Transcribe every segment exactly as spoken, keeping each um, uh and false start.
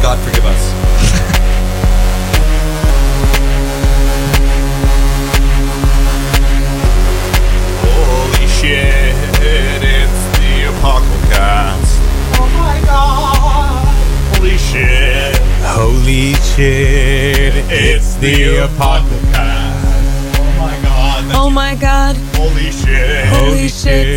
God forgive us. Holy shit, it's the Apocalypse. Oh my God. Holy shit. Holy shit, it's the Apocalypse. Oh my God. Oh my God. Holy shit. Holy shit.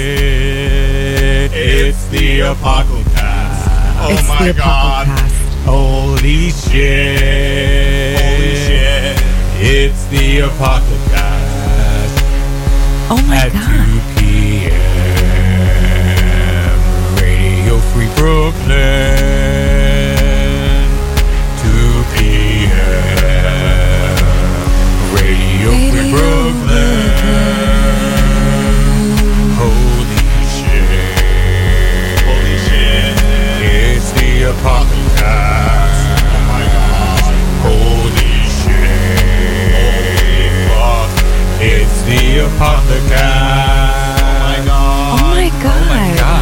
It's the Apocalypse. Oh It's my the God. Apocalypse. Holy shit. Holy shit. It's the Apocalypse. Oh my At God. two p.m. Radio Free Brooklyn. two p.m. Radio Free Radio Brooklyn. Holy shit. Holy shit. It's the Apocalypse. Oh my God. Holy shit. Fuck. It's the Apocalypse. Oh my God. Oh my God. Oh my God.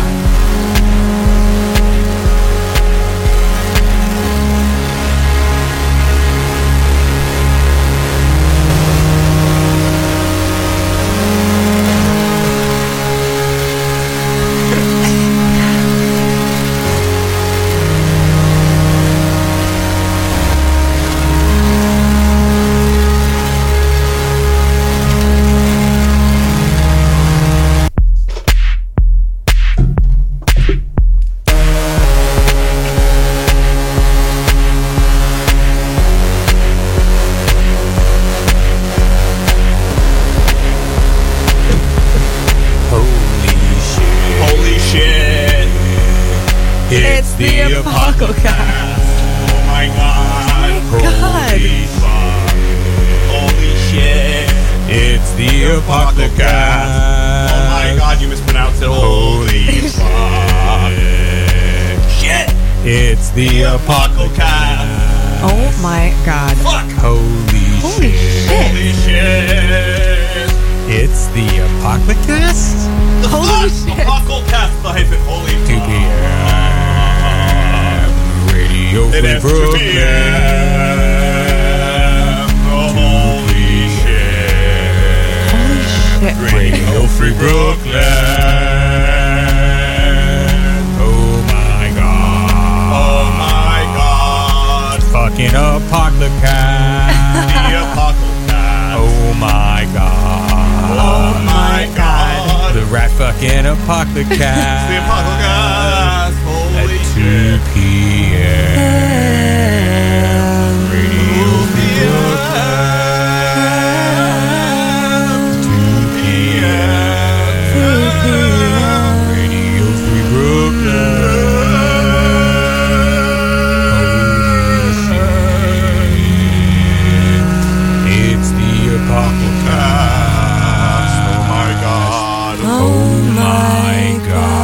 Holy shit. Holy shit. It's the Apocalypse. Oh my God. God. Holy fuck. Holy shit. It's the Apocalypse. Oh my God, you mispronounced it. Holy fuck. Shit. It's the Apocalypse. Oh my God. Fuck. Holy, Holy shit. shit. Holy shit. It's the Apocalypse. The Holy fuck? shit. Apocalypse hyphen holy two fuck. p.m. Radio It Free is two Brooklyn. p.m. Oh, holy shit. Holy shit. Radio Free Brooklyn. Oh my God. Oh my God. Fucking Apocalypse. The Apocalypse. Oh my God. Oh my God. The rat fucking Apocalypse. The Apocalypse. Holy At shit. two p.m. Radio Free Brooklyn. two p.m. Radio Free Brooklyn. Holy shit. It's the Apocalypse. Oh my God. Oh my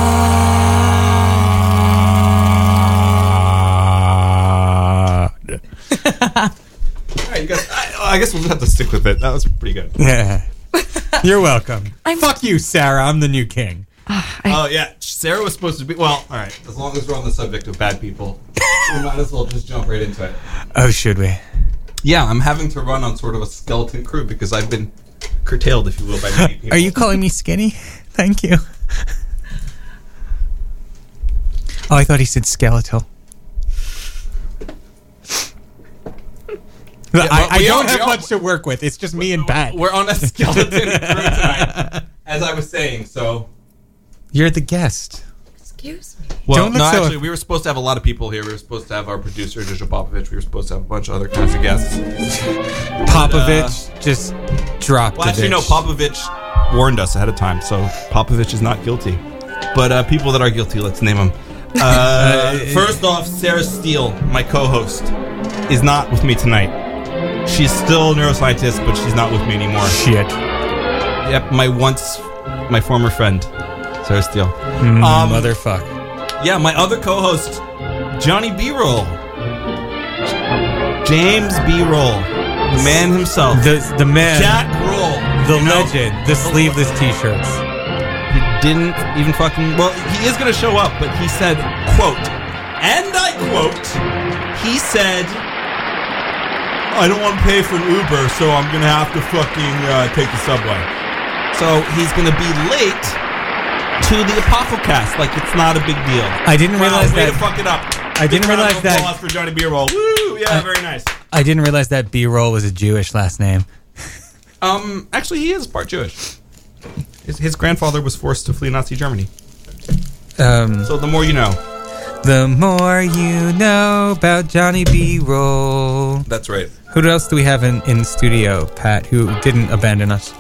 God. All right, you guys. I, I guess we'll just have to stick with it. That was pretty good. Yeah. You're welcome. I'm- Fuck you, Sarah. I'm the new king. Oh yeah, Sarah was supposed to be. Well, all right. As long as we're on the subject of bad people, we might as well just jump right into it. Oh, should we? Yeah, I'm having to run on sort of a skeleton crew because I've been curtailed, if you will, by many people. Are you calling me skinny? Thank you. Oh, I thought he said skeletal. well, I, I we don't are- have we are- much to work with. It's just me and Pat. We're on a skeleton crew tonight, as I was saying. So, You're the guest. Excuse me. well, Don't look no, so- actually, we were supposed to have a lot of people here. We were supposed to have our producer, Jojo Popovich. We were supposed to have a bunch of other kinds of guests. Popovich just dropped Well, the actually, no. bitch. Popovich warned us ahead of time, so Popovich is not guilty. But uh, people that are guilty, let's name them. Uh, first off, Sarah Steele, my co-host, is not with me tonight. She's still a neuroscientist, but she's not with me anymore. Shit. Yep, my once, my former friend, Sarah Steele. Mm, Um, motherfuck. Yeah, my other co-host, Johnny B-Roll. James B-Roll. The man himself. The the man, Jack Roll. the you know? legend, the sleeveless t-shirts. He didn't even fucking... Well, he is going to show up, but he said, quote, and I quote, he said, I don't want to pay for an Uber, so I'm going to have to fucking uh, take the subway. So he's going to be late to the Apocalcast. Like, it's not a big deal. I didn't Wow, realize way that. to fuck it up. I didn't Big round realize of that- applause for Johnny B. Roll. Woo! Yeah, I- very nice. I didn't realize that B-roll was a Jewish last name. Um, actually, he is part Jewish. His, his grandfather was forced to flee Nazi Germany. Um, So the more you know. the more you know about Johnny B-roll. That's right. Who else do we have in, in studio, Pat, who didn't abandon us?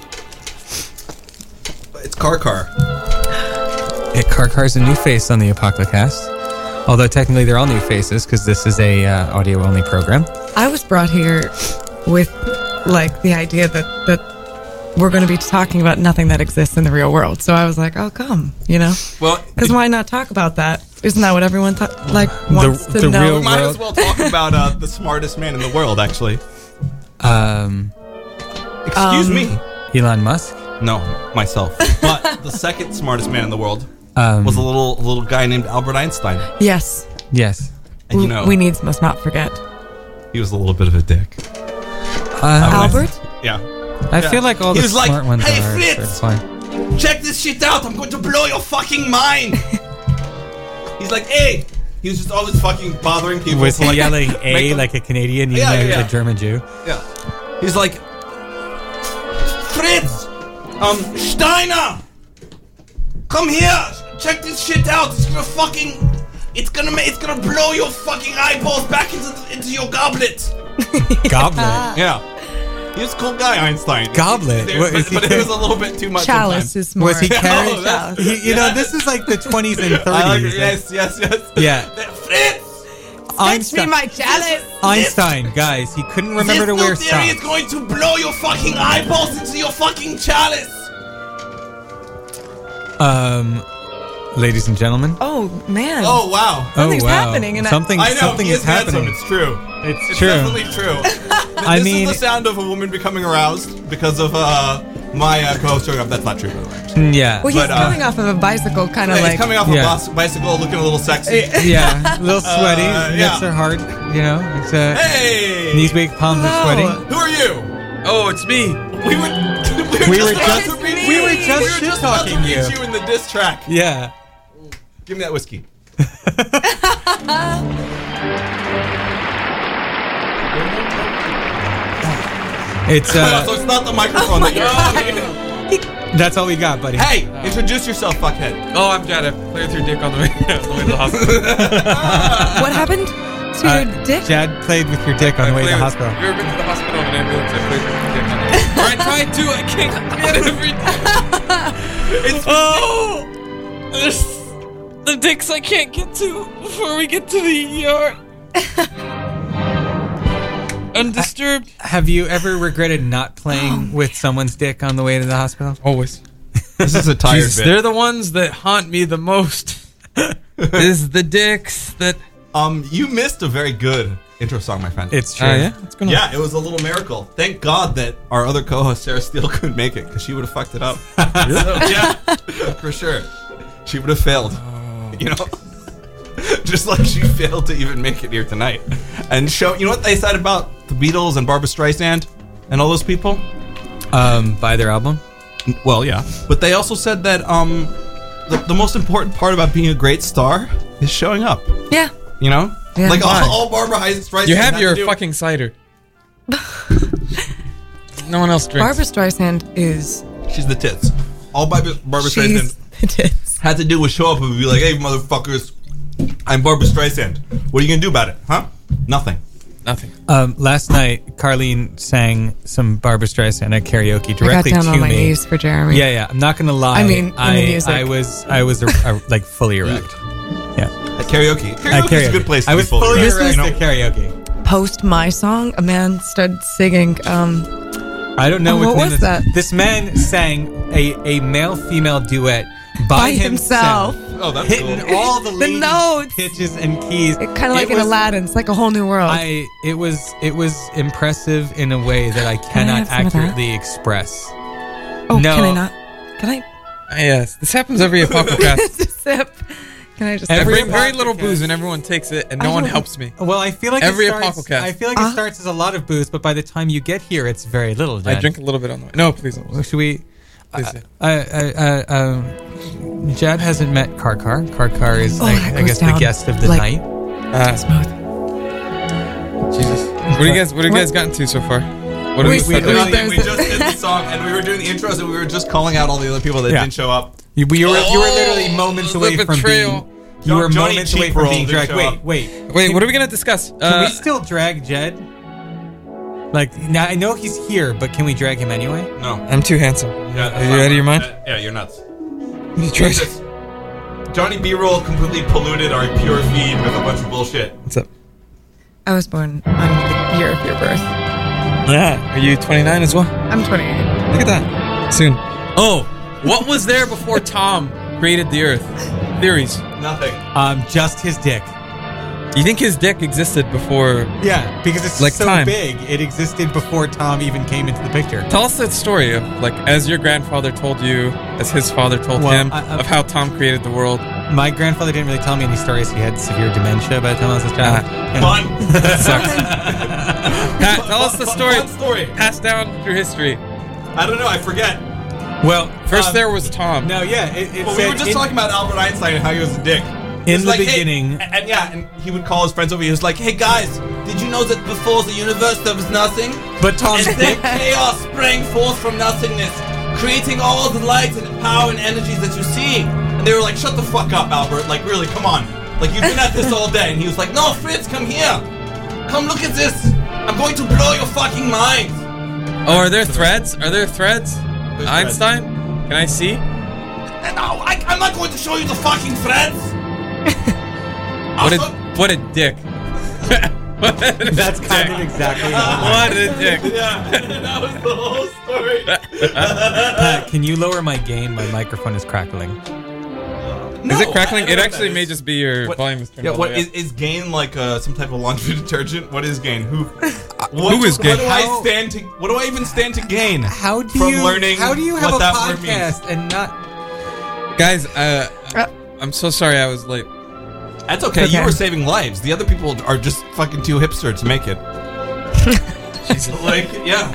It's Car Car. Yeah, Karkar's a new face on the Apocalypse. Although technically they're all new faces because this is a uh, audio-only program. I was brought here with, like, the idea that, that we're going to be talking about nothing that exists in the real world. So I was like, oh, come, you know? Well, Because why not talk about that? Isn't that what everyone, th- like, wants The- to the know? real- we might world. as well talk about uh, the smartest man in the world, actually. Um, Excuse Um, me. Elon Musk. No, myself. But the second smartest man in the world Um, was a little a little guy named Albert Einstein. Yes. yes. And you know, we needs must not forget. he was a little bit of a dick. Uh, Albert? Yeah. I Yeah. feel like all He the was like, smart ones "Hey, are Fritz!" are fine. Check this shit out. I'm going to blow your fucking mind. He's like, hey. He was just always fucking bothering people. Was to, he like, yelling make A them- like a Canadian, even Yeah, though yeah, he was yeah. a German Jew? Yeah. He's like, Fritz, um, Steiner, come here. Check this shit out. It's gonna fucking, it's gonna, ma- it's gonna blow your fucking eyeballs back into into your goblet. Goblet. Yeah. He was a cool guy, Einstein. Goblet? There- What, but is he but it car- was a little bit too much. Chalice sometimes. is more. Was he carrying? Oh, that's- He- you know, this is like the twenties and I like thirties. it. Yes, yes, yes. Yeah. Fritz, Einstein. chalice. Einstein, guys, he couldn't remember to this wear new theory is socks. going to blow your fucking eyeballs into your fucking chalice. Um, ladies and gentlemen. Oh, man. Oh wow. Something's oh wow, happening, and I- something I know something he is is handsome. happening. It's true. It's, It's true. definitely true. Th- I this mean- is the sound of a woman becoming aroused because of uh, my uh, co-host showing up. That's not true, by the way. Yeah, Well, he's but, uh, coming off of a bicycle, kind of He's like. coming off Yeah. a bus- bicycle, looking a little sexy. yeah, a little sweaty. Uh, Hips yeah. are hard. You know, it's uh, Hey, knees weak, palms are Hello. sweaty. who are you? Oh, it's me. We were We we were were just about just- to beat we were you. just we were just about to shit-talking beat you. you in the diss track. Yeah. Give me that whiskey. It's so uh, it's not the microphone that you're. that's all we got, buddy. Hey, introduce yourself, fuckhead. Oh, I'm Jad. I played with your dick on the way, on the way to the hospital. What happened to Uh, your dick? Jad played with your dick on the way to the played- hospital. You ever been to the hospital in an ambulance? I played with your dick on the way. Or I tried to. I can't get every day. It's oh, there's the dicks I can't get to before we get to the E R. Undisturbed. Have you ever regretted not playing with someone's dick on the way to the hospital? Always. This is a tired Jesus, bit. they're the ones that haunt me the most. Is the dicks that. Um, you missed a very good intro song, my friend. It's true. Oh yeah, what's going on? Yeah, it was a little miracle. Thank God that our other co-host Sarah Steele couldn't make it because she would have fucked it up. So, yeah, for sure. She would have failed. You know, just like she failed to even make it here tonight. And show, you know what they said about the Beatles and Barbra Streisand and all those people? Um, buy their album. Well, yeah, but they also said that um, the, the most important part about being a great star is showing up. Yeah. You know, Yeah. like all, Why? all Barbara Streisand. You have had your to do- fucking cider. No one else drinks. Barbra Streisand is. She's the tits. All Barbara, Barbara She's Streisand the tits. had to do was show up and be like, "Hey, motherfuckers, I'm Barbara Streisand. What are you gonna do about it, huh? Nothing." Nothing. Um, last night, Carlene sang some Barbra Streisand at karaoke I got directly down to on my me. knees for Jeremy. Yeah, yeah. I'm not gonna lie. I mean, in the I, music. I was, I was, a, a, like fully erect. Yeah, At karaoke, karaoke at is a good place to I be was fully fully erect, erect you know? at karaoke. Post my song, a man started singing. Um, I don't know Oh, what, what name was this- that? This man sang a, a male-female duet by, By himself. Oh, that's hitting cool. all the, ladies' notes. pitches and keys. it kind of like It in was- Aladdin. It's like a whole new world. I it was it was impressive in a way that I cannot have some of that? accurately express. oh, no. can I not? Can I? Ah, yes, this happens every Apocryphal. Just a sip. Can Can I just I Every bring very podcast- little booze and everyone takes it and no I one don't- helps me. Well, I feel like Every it starts, Apocalypse. I feel like it Uh. starts as a lot of booze, but by the time you get here, it's very little. I Jen. drink a little bit on the way. No, please. Well, should we? Please Uh, do. uh, uh, uh, um, Jad hasn't met Karkar. Karkar is, Oh, I, that I goes guess, the down guest of the like- night. Ah, smooth? Jesus. What do you guys? What have you guys gotten to so far? What have We- you we- said? we- Nothing. there's We the- just did the song, and we were doing the intros, and we were just calling out all the other people that Yeah. didn't show up. You, you were you were Oh, literally moments the away from betrayal. being. You were Johnny moments away Cheap from Roll being did dragged. show Wait, up. wait, Wait, Can- what are we gonna discuss? Can Uh, we still drag Jed? Like now, I know he's here, but can we drag him anyway? No. I'm too handsome. Yeah, Are you out of your mind? Uh, yeah, you're nuts. You tried- Johnny B-roll completely polluted our pure feed with a bunch of bullshit. What's up? I was born on the year of your birth. Yeah. Are you twenty-nine as well? I'm twenty-eight. Look at that. Soon. Oh, what was there before Tom created the Earth? Theories. Nothing. Um, just his dick. You think his dick existed before? Yeah, because it's Like so time. big. It existed before Tom even came into the picture. Tell us that story of like as your grandfather told you, as his father told Well, him, I- I- of how Tom created the world. My grandfather didn't really tell me any stories. He had severe dementia by the time I was a child. Ah. Yeah. Fun. That sucks. Pat, tell us the Fun- story. Fun story. Passed down through history. I don't know. I forget. Well, First, um, there was Tom. No, yeah, it, it Well, we said were just in- talking about Albert Einstein and how he was a dick. In It's the like, hey- beginning- and, and yeah, and he would call his friends over. He was like, "Hey guys, did you know that before the universe there was nothing? But Tom's And then dick. chaos sprang forth from nothingness, creating all the light and power and energies that you see." And they were like, "Shut the fuck up, Albert! Like, really, come on! Like, you've been at this all day." And he was like, "No, Fritz, come here! Come look at this! I'm going to blow your fucking mind!" Oh, are there threads? Are there threads? There's Einstein? Can I see? And no, I, I'm not going to show you the fucking threads. What a Also- what a dick. What a That's kind dick. of exactly What a dick. Yeah, that was the whole story. Pat, can you lower my gain? My microphone is crackling. No, Is it crackling? I- I It know actually that may is. just be your What- volume is turned Yeah, all the what way is, up. is Gain like uh, some type of laundry detergent? What is Gain? Who? What, who is Gain? What do I How- stand to? What do I even stand to gain? How do from you learning How do you have what a that word means? podcast and not? Guys, uh, Uh, I'm so sorry I was late. That's okay. You Okay. were saving lives. The other people are just fucking too hipster to make it. Like, yeah,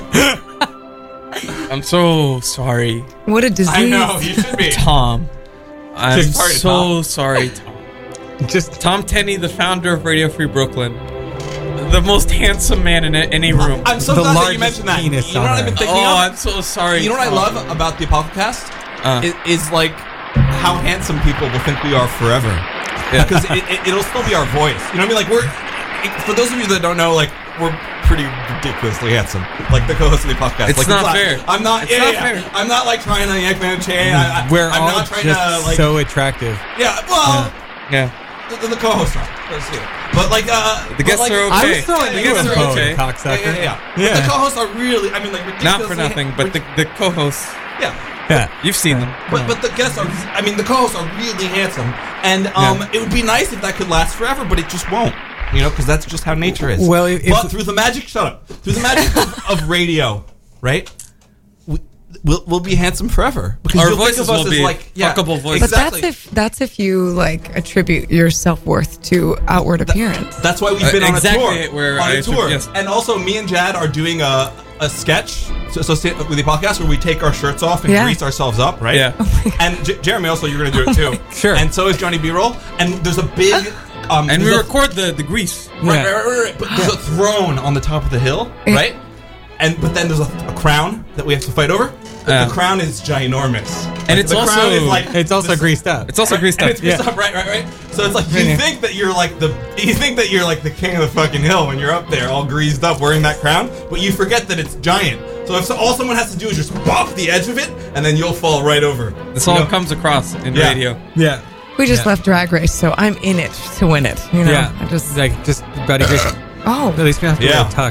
I'm so sorry, What a disease. I know you should be. Tom. I'm Just sorry, so Tom. sorry, Tom. Just Tom Tenney, the founder of Radio Free Brooklyn, the most handsome man in a- any room. I'm so The glad that you largest mentioned that. penis You know what on I've been Earth. thinking Oh, of? I'm so sorry. You know what I Tom. love about the Apocalypse? Uh. Is, is like how handsome people will think we are forever. Yeah. Because it, it, it'll still be our voice. You know what I mean? Like, we're, for those of you that don't know, like, we're pretty ridiculously handsome. Like the co-host of the podcast. It's like, not not- fair. I'm not, It's yeah, not yeah, yeah. fair. I'm not like trying to yank man chain. I, I, we're I'm all not trying just to, like, so attractive. yeah, well, Yeah. the, the co-host are. Let's see. But, like, uh, The but, guests like, are I okay. was throwing The you guests a are bone, okay. cocksucker. Yeah, yeah, yeah. Yeah. But the co-hosts are really, I mean, like, ridiculously. Not for nothing, but the, the co-hosts, yeah. Yeah. you've seen them. But but the guests are, I mean, the co-hosts are really handsome, and um, Yeah. it would be nice if that could last forever, but it just won't. You know, because that's just how nature is. Well, if- but if- through the magic, shut up. Through the magic of, of radio, right? We, we'll, we'll be handsome forever because Our you'll think voices of us will as be like yeah, fuckable voices. But Exactly. that's if that's if you like attribute your self worth to outward appearance. That's why we've Uh, been on exactly a tour. where on I a took- tour, yes. and also me and Jad are doing a a sketch so, associated with the podcast where we take our shirts off and Yeah. grease ourselves up, right? Yeah. And J- Jeremy, also, you're going to do it too. Sure. And so is Johnny B-roll. And there's a big. Um, And we there's a- record the, the grease. Right, Yeah. right, right, right, right. But there's a throne on the top of the hill, right? And but then there's a, a crown that we have to fight over. The, Yeah. the crown is ginormous, And Like, it's the crown also- is like It's also this- greased up. It's also greased and up. it's greased Yeah. up, right, right, right. So it's like you Yeah. think that you're like the you think that you're like the king of the fucking hill when you're up there all greased up wearing that crown, but you forget that it's giant. So if so, all someone has to do is just bop the edge of it, and then you'll fall right over. This You all know? comes across in Yeah. radio. Yeah. We just Yeah. left Drag Race, so I'm in it to win it. You know, Yeah. I just like just Buddy Grace. oh At least we don't have to Yeah. wear a tuck.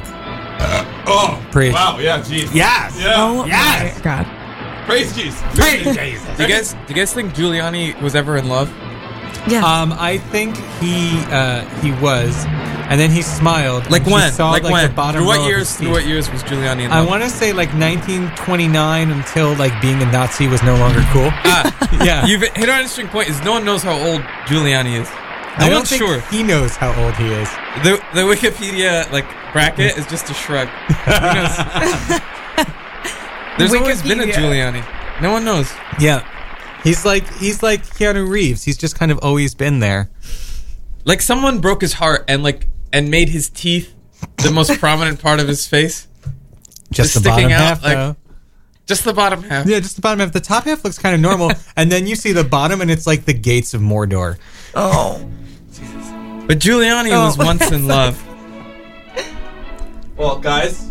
Oh, Preach. wow, yeah, jeez, Yes. yeah, oh Yes! my god. praise Jesus, Praise Jesus. Do you guys do you guys think Giuliani was ever in love? Yeah. Um, I think he uh, he was. and then he smiled. Like and she when? Saw, like, like when? The bottom through what row of years? his Through teeth. what years was Giuliani in I love? want to say like nineteen twenty-nine until like being a Nazi was no longer cool. Ah, yeah. You've hit on an interesting point. Is no one knows how old Giuliani is. No I don't one's think sure. he knows how old he is. The the Wikipedia like bracket is just a shrug. Who knows? There's always been a Wikipedia. Giuliani. No one knows. Yeah. He's like he's like Keanu Reeves. He's just kind of always been there. Like someone broke his heart and like and made his teeth the most prominent part of his face. Just, Just the sticking bottom out, half, like- though. Just the bottom half. Yeah, just the bottom half. The top half looks kind of normal, and then you see the bottom, and it's like the gates of Mordor. Oh. But Giuliani Oh. was once in love. Well, guys,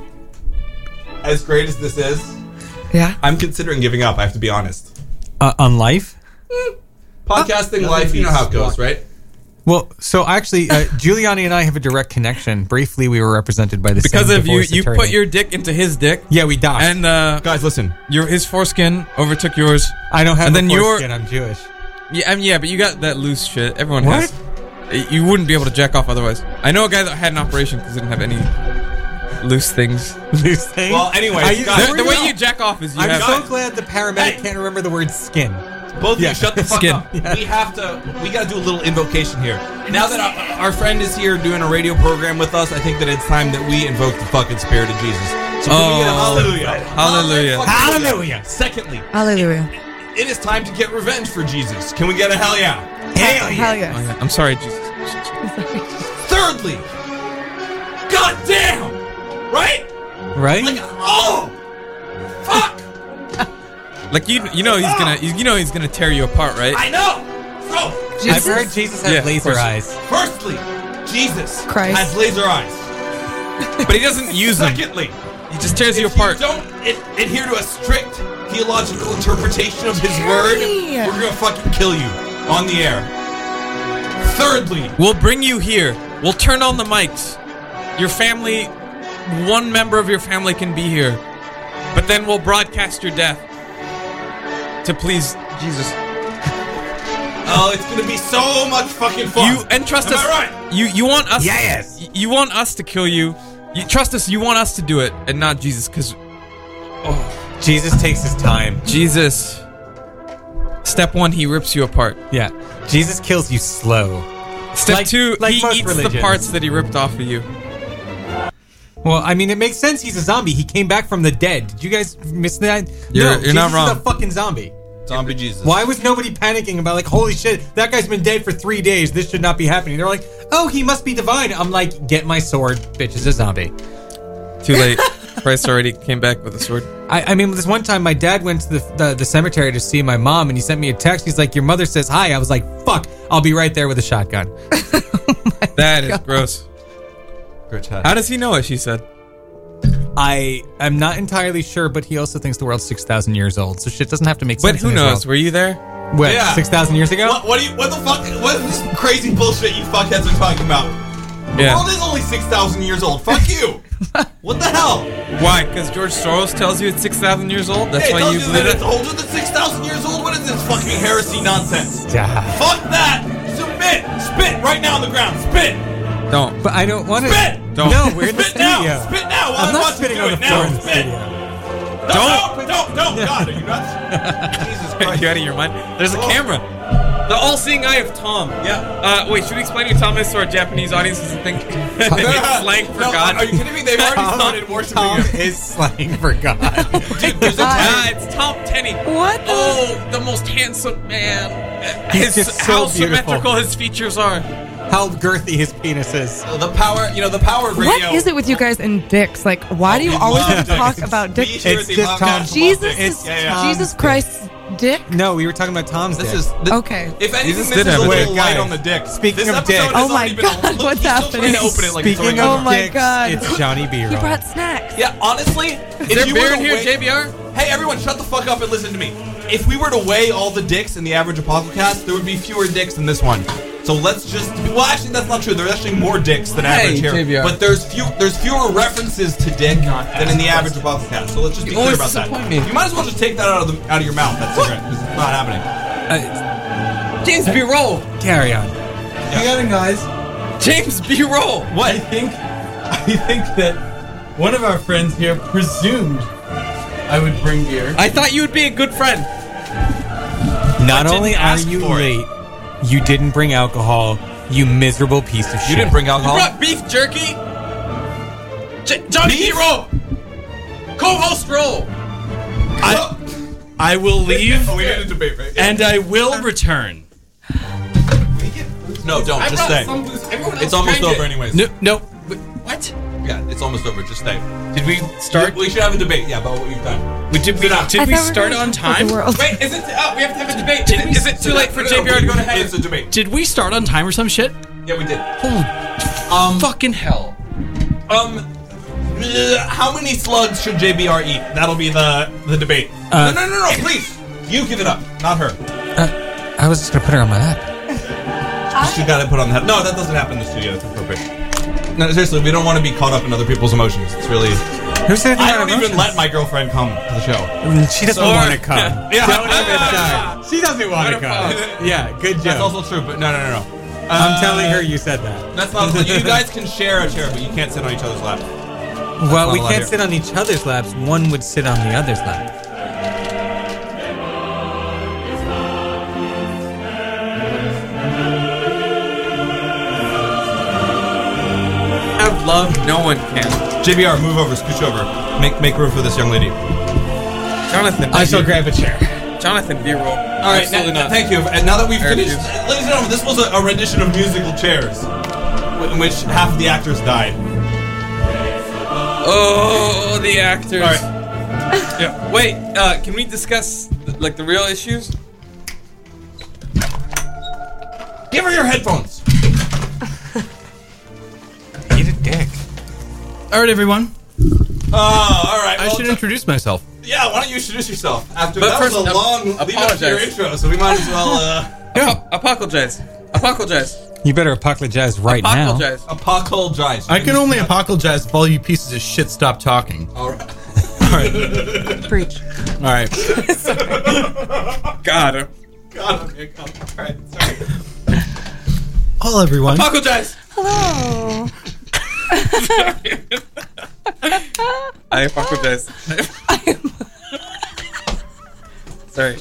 as great as this is, Yeah. I'm considering giving up. I have to be honest. Uh, on life? Podcasting life, you know how it goes, right? Well, so actually, uh, Giuliani and I have a direct connection. Briefly, we were represented by the Because same of you, divorce you attorney. put your dick into his dick, Yeah, we died. and uh, Guys, listen. your his foreskin overtook yours. I don't have and a then your- foreskin. I'm Jewish. Yeah, I mean, yeah, but you got that loose shit. Everyone What? has. You wouldn't be able to jack off otherwise. I know a guy that had an operation because he didn't have any loose things. Loose thing. Well, anyways, Are you- guys, The, the way you jack off is you I'm have. so glad the paramedic Hey. can't remember the word skin. Both Yeah. of you, shut the fuck Skin. up. We have to. We got to do a little invocation here. Now that our, our friend is here doing a radio program with us, I think that it's time that we invoke the fucking spirit of Jesus. So can we get a Oh. hallelujah? Hallelujah. Hallelujah. Secondly, Hallelujah. it is time to get revenge for Jesus. Can we get a hell yeah? Hell, Hell Oh, yes. yeah. I'm sorry, Jesus. Thirdly, god damn, right? Right? Like, oh, fuck. Like you, you know he's gonna, you know he's gonna tear you apart, right? I know. So, I've Jesus heard Jesus has Yeah, of laser course. eyes. firstly, Jesus Christ. has laser eyes. But he doesn't use them. Secondly, He just tears you if apart. you don't ad- adhere to a strict theological interpretation of his word, Jeremy. we're gonna fucking kill you on the air. Thirdly, We'll bring you here. We'll turn on the mics. Your family, one member of your family can be here, but then we'll broadcast your death to please Jesus. oh, it's gonna be so much fucking fun. You and trust Am us. I right? You you want us? Yes. y- You want us to kill you. You trust us. You want us to do it, and not Jesus, because Jesus takes his time. Jesus. Step one, he rips you apart. Yeah. Jesus kills you slow. Step Like- two, like he most eats the religions. parts that he ripped off of you. Well, I mean, it makes sense. He's a zombie. He came back from the dead. Did you guys miss that? You're- no, you're Jesus not is wrong. a fucking zombie. Zombie Jesus. Why was nobody panicking about like, holy shit, that guy's been dead for three days. This should not be happening. They're like, oh, he must be divine. I'm like, get my sword. Bitch is a zombie. Too late. Christ already came back with a sword. I, I mean, this one time my dad went to the, the the cemetery to see my mom, and he sent me a text. He's like, your mother says hi. I was like, fuck, I'll be right there with a shotgun. That is gross. Grotesque. How does he know it? She said. I am not entirely sure, but he also thinks the world's six thousand years old, so shit doesn't have to make sense. But who in his knows? world. Were you there? What, Yeah. six thousand years ago? What, what do you? What the fuck? What is this crazy bullshit you fuckheads are talking about? The Yeah. world is only six thousand years old. Fuck you. What the hell? Why? Because George Soros tells you it's six thousand years old? That's Hey, why tells you you believe that it? it's older than six thousand years old? What is this fucking heresy nonsense? Yeah. Fuck that! Submit! Spit right now on the ground. Spit! Don't. But I don't want to. Spit! Don't. No, we're in the Spit now! studio. Spit now! While I'm I not watch you spitting do on the it floor now. in the Spit! studio. No, Don't. No, don't, don't, God, are you nuts? Jesus Are Christ. you out of your mind? There's a Oh. camera. The all-seeing eye of Tom. Yeah. Uh, wait, should we explain who Tom is so our Japanese audience doesn't think it's slang for no, God? Are you kidding me? They've already started worshiping Tom him. is slang for God. Dude, there's a Ah, it's Tom Tenney. What the- Oh, the most handsome man. He's His, just so how beautiful. symmetrical his features are. How girthy his penis is. the power, you know, the power of radio. What is it with you guys and dicks? Like, why Oh, do you we always love have to dicks. talk about dick? We here It's at the just podcast Tom. love Jesus dicks. is Yeah, yeah. Tom's Jesus dick. Christ's dick. No, we were talking about Tom's This dick. is th- Okay. If anything, Jesus this did is have a a little dick. light Guys, on the dick. speaking this of episode dick- has Oh my already been- God, look, what's he's still happening? trying to open it like it's Speaking going of Oh my dicks, God. it's Johnny B. He Roll. brought snacks. Yeah, honestly, if Is there you beer were in to here, weigh- J B R? Hey, everyone, shut the fuck up and listen to me. If we were to weigh all the dicks in the average Apocalypse, there would be fewer dicks than this one. So let's just. Well, actually, that's not true. There's actually more dicks than Hey, average here. J B R. But there's few. There's fewer references to dick than in the average Apocalypse. So let's just be You clear always about that. disappoint me. You might as well just take that out of the out of your mouth. That cigarette. This is not happening. Uh, James B. Roll. carry on. Hang on, guys. James, B-roll. What? I think, I think that one of our friends here presumed I would bring beer. I thought you would be a good friend. Not I only didn't are ask you for it. late, you didn't bring alcohol. You miserable piece of shit. You didn't bring You alcohol? brought beef jerky. J- Johnny Beef? B-roll. Co-host roll. I, I will leave, Oh, we need a debate, right? and I will return. No, don't. I Just brought stay. some- everyone else It's almost drank over it. anyways. No, no. What? Yeah, it's almost over. Just stay. Did we start? We should have a debate, yeah, about what we've done. We, did we, down. did I we thought were start gonna on talk about time? the world. Wait, is it? Oh, we have to have a debate. Is it, is it too late for No, J B R to go to It's heaven? a debate. Did we start on time or some shit? Yeah, we did. Holy Um, fucking hell. Um, uh, how many slugs should J B R eat? That'll be the the debate. Uh, no, no, no, no, please. You give it up, not her. I was just gonna put her on my lap. She got to put on the head. No, that doesn't happen in the studio. That's inappropriate. No, seriously, we don't want to be caught up in other people's emotions. It's really. Who said I don't even let my girlfriend come to the show. She doesn't So- want to come. Yeah. Don't even try. She doesn't want to come. Yeah, good That's job. also true, but no, no, no, no. I'm Uh, telling her you said that. That's not. You guys can share a chair, but you can't sit on each other's lap. Well, not we allowed can't here. sit on each other's laps. One would sit on the other's lap. Have love, no one can. J B R, move over, scooch over, make make room for this young lady. Jonathan, I shall grab a chair. Jonathan, B-roll. All right, Absolutely now, not. thank you. And now that we've I finished, refuse. ladies and gentlemen, this was a, a rendition of musical chairs, in which half of the actors died. Oh, the actors. All right. Yeah. Wait, uh, can we discuss like the real issues? Give her your headphones. Eat a dick. All right, everyone. Oh, all right. I well, should introduce myself. Yeah, why don't you introduce yourself? After But that first, was a ap- long lead up to your apologize. intro, so we might as well uh, Yeah. Apologize. Apologize. You better apologize right now. Apologize. apologize. I can only apologize if all you pieces of shit stop talking. All right. Preach. All right. Got him. God, okay, God. All right, sorry. All everyone. Apologize. Hello. I apologize. Sorry.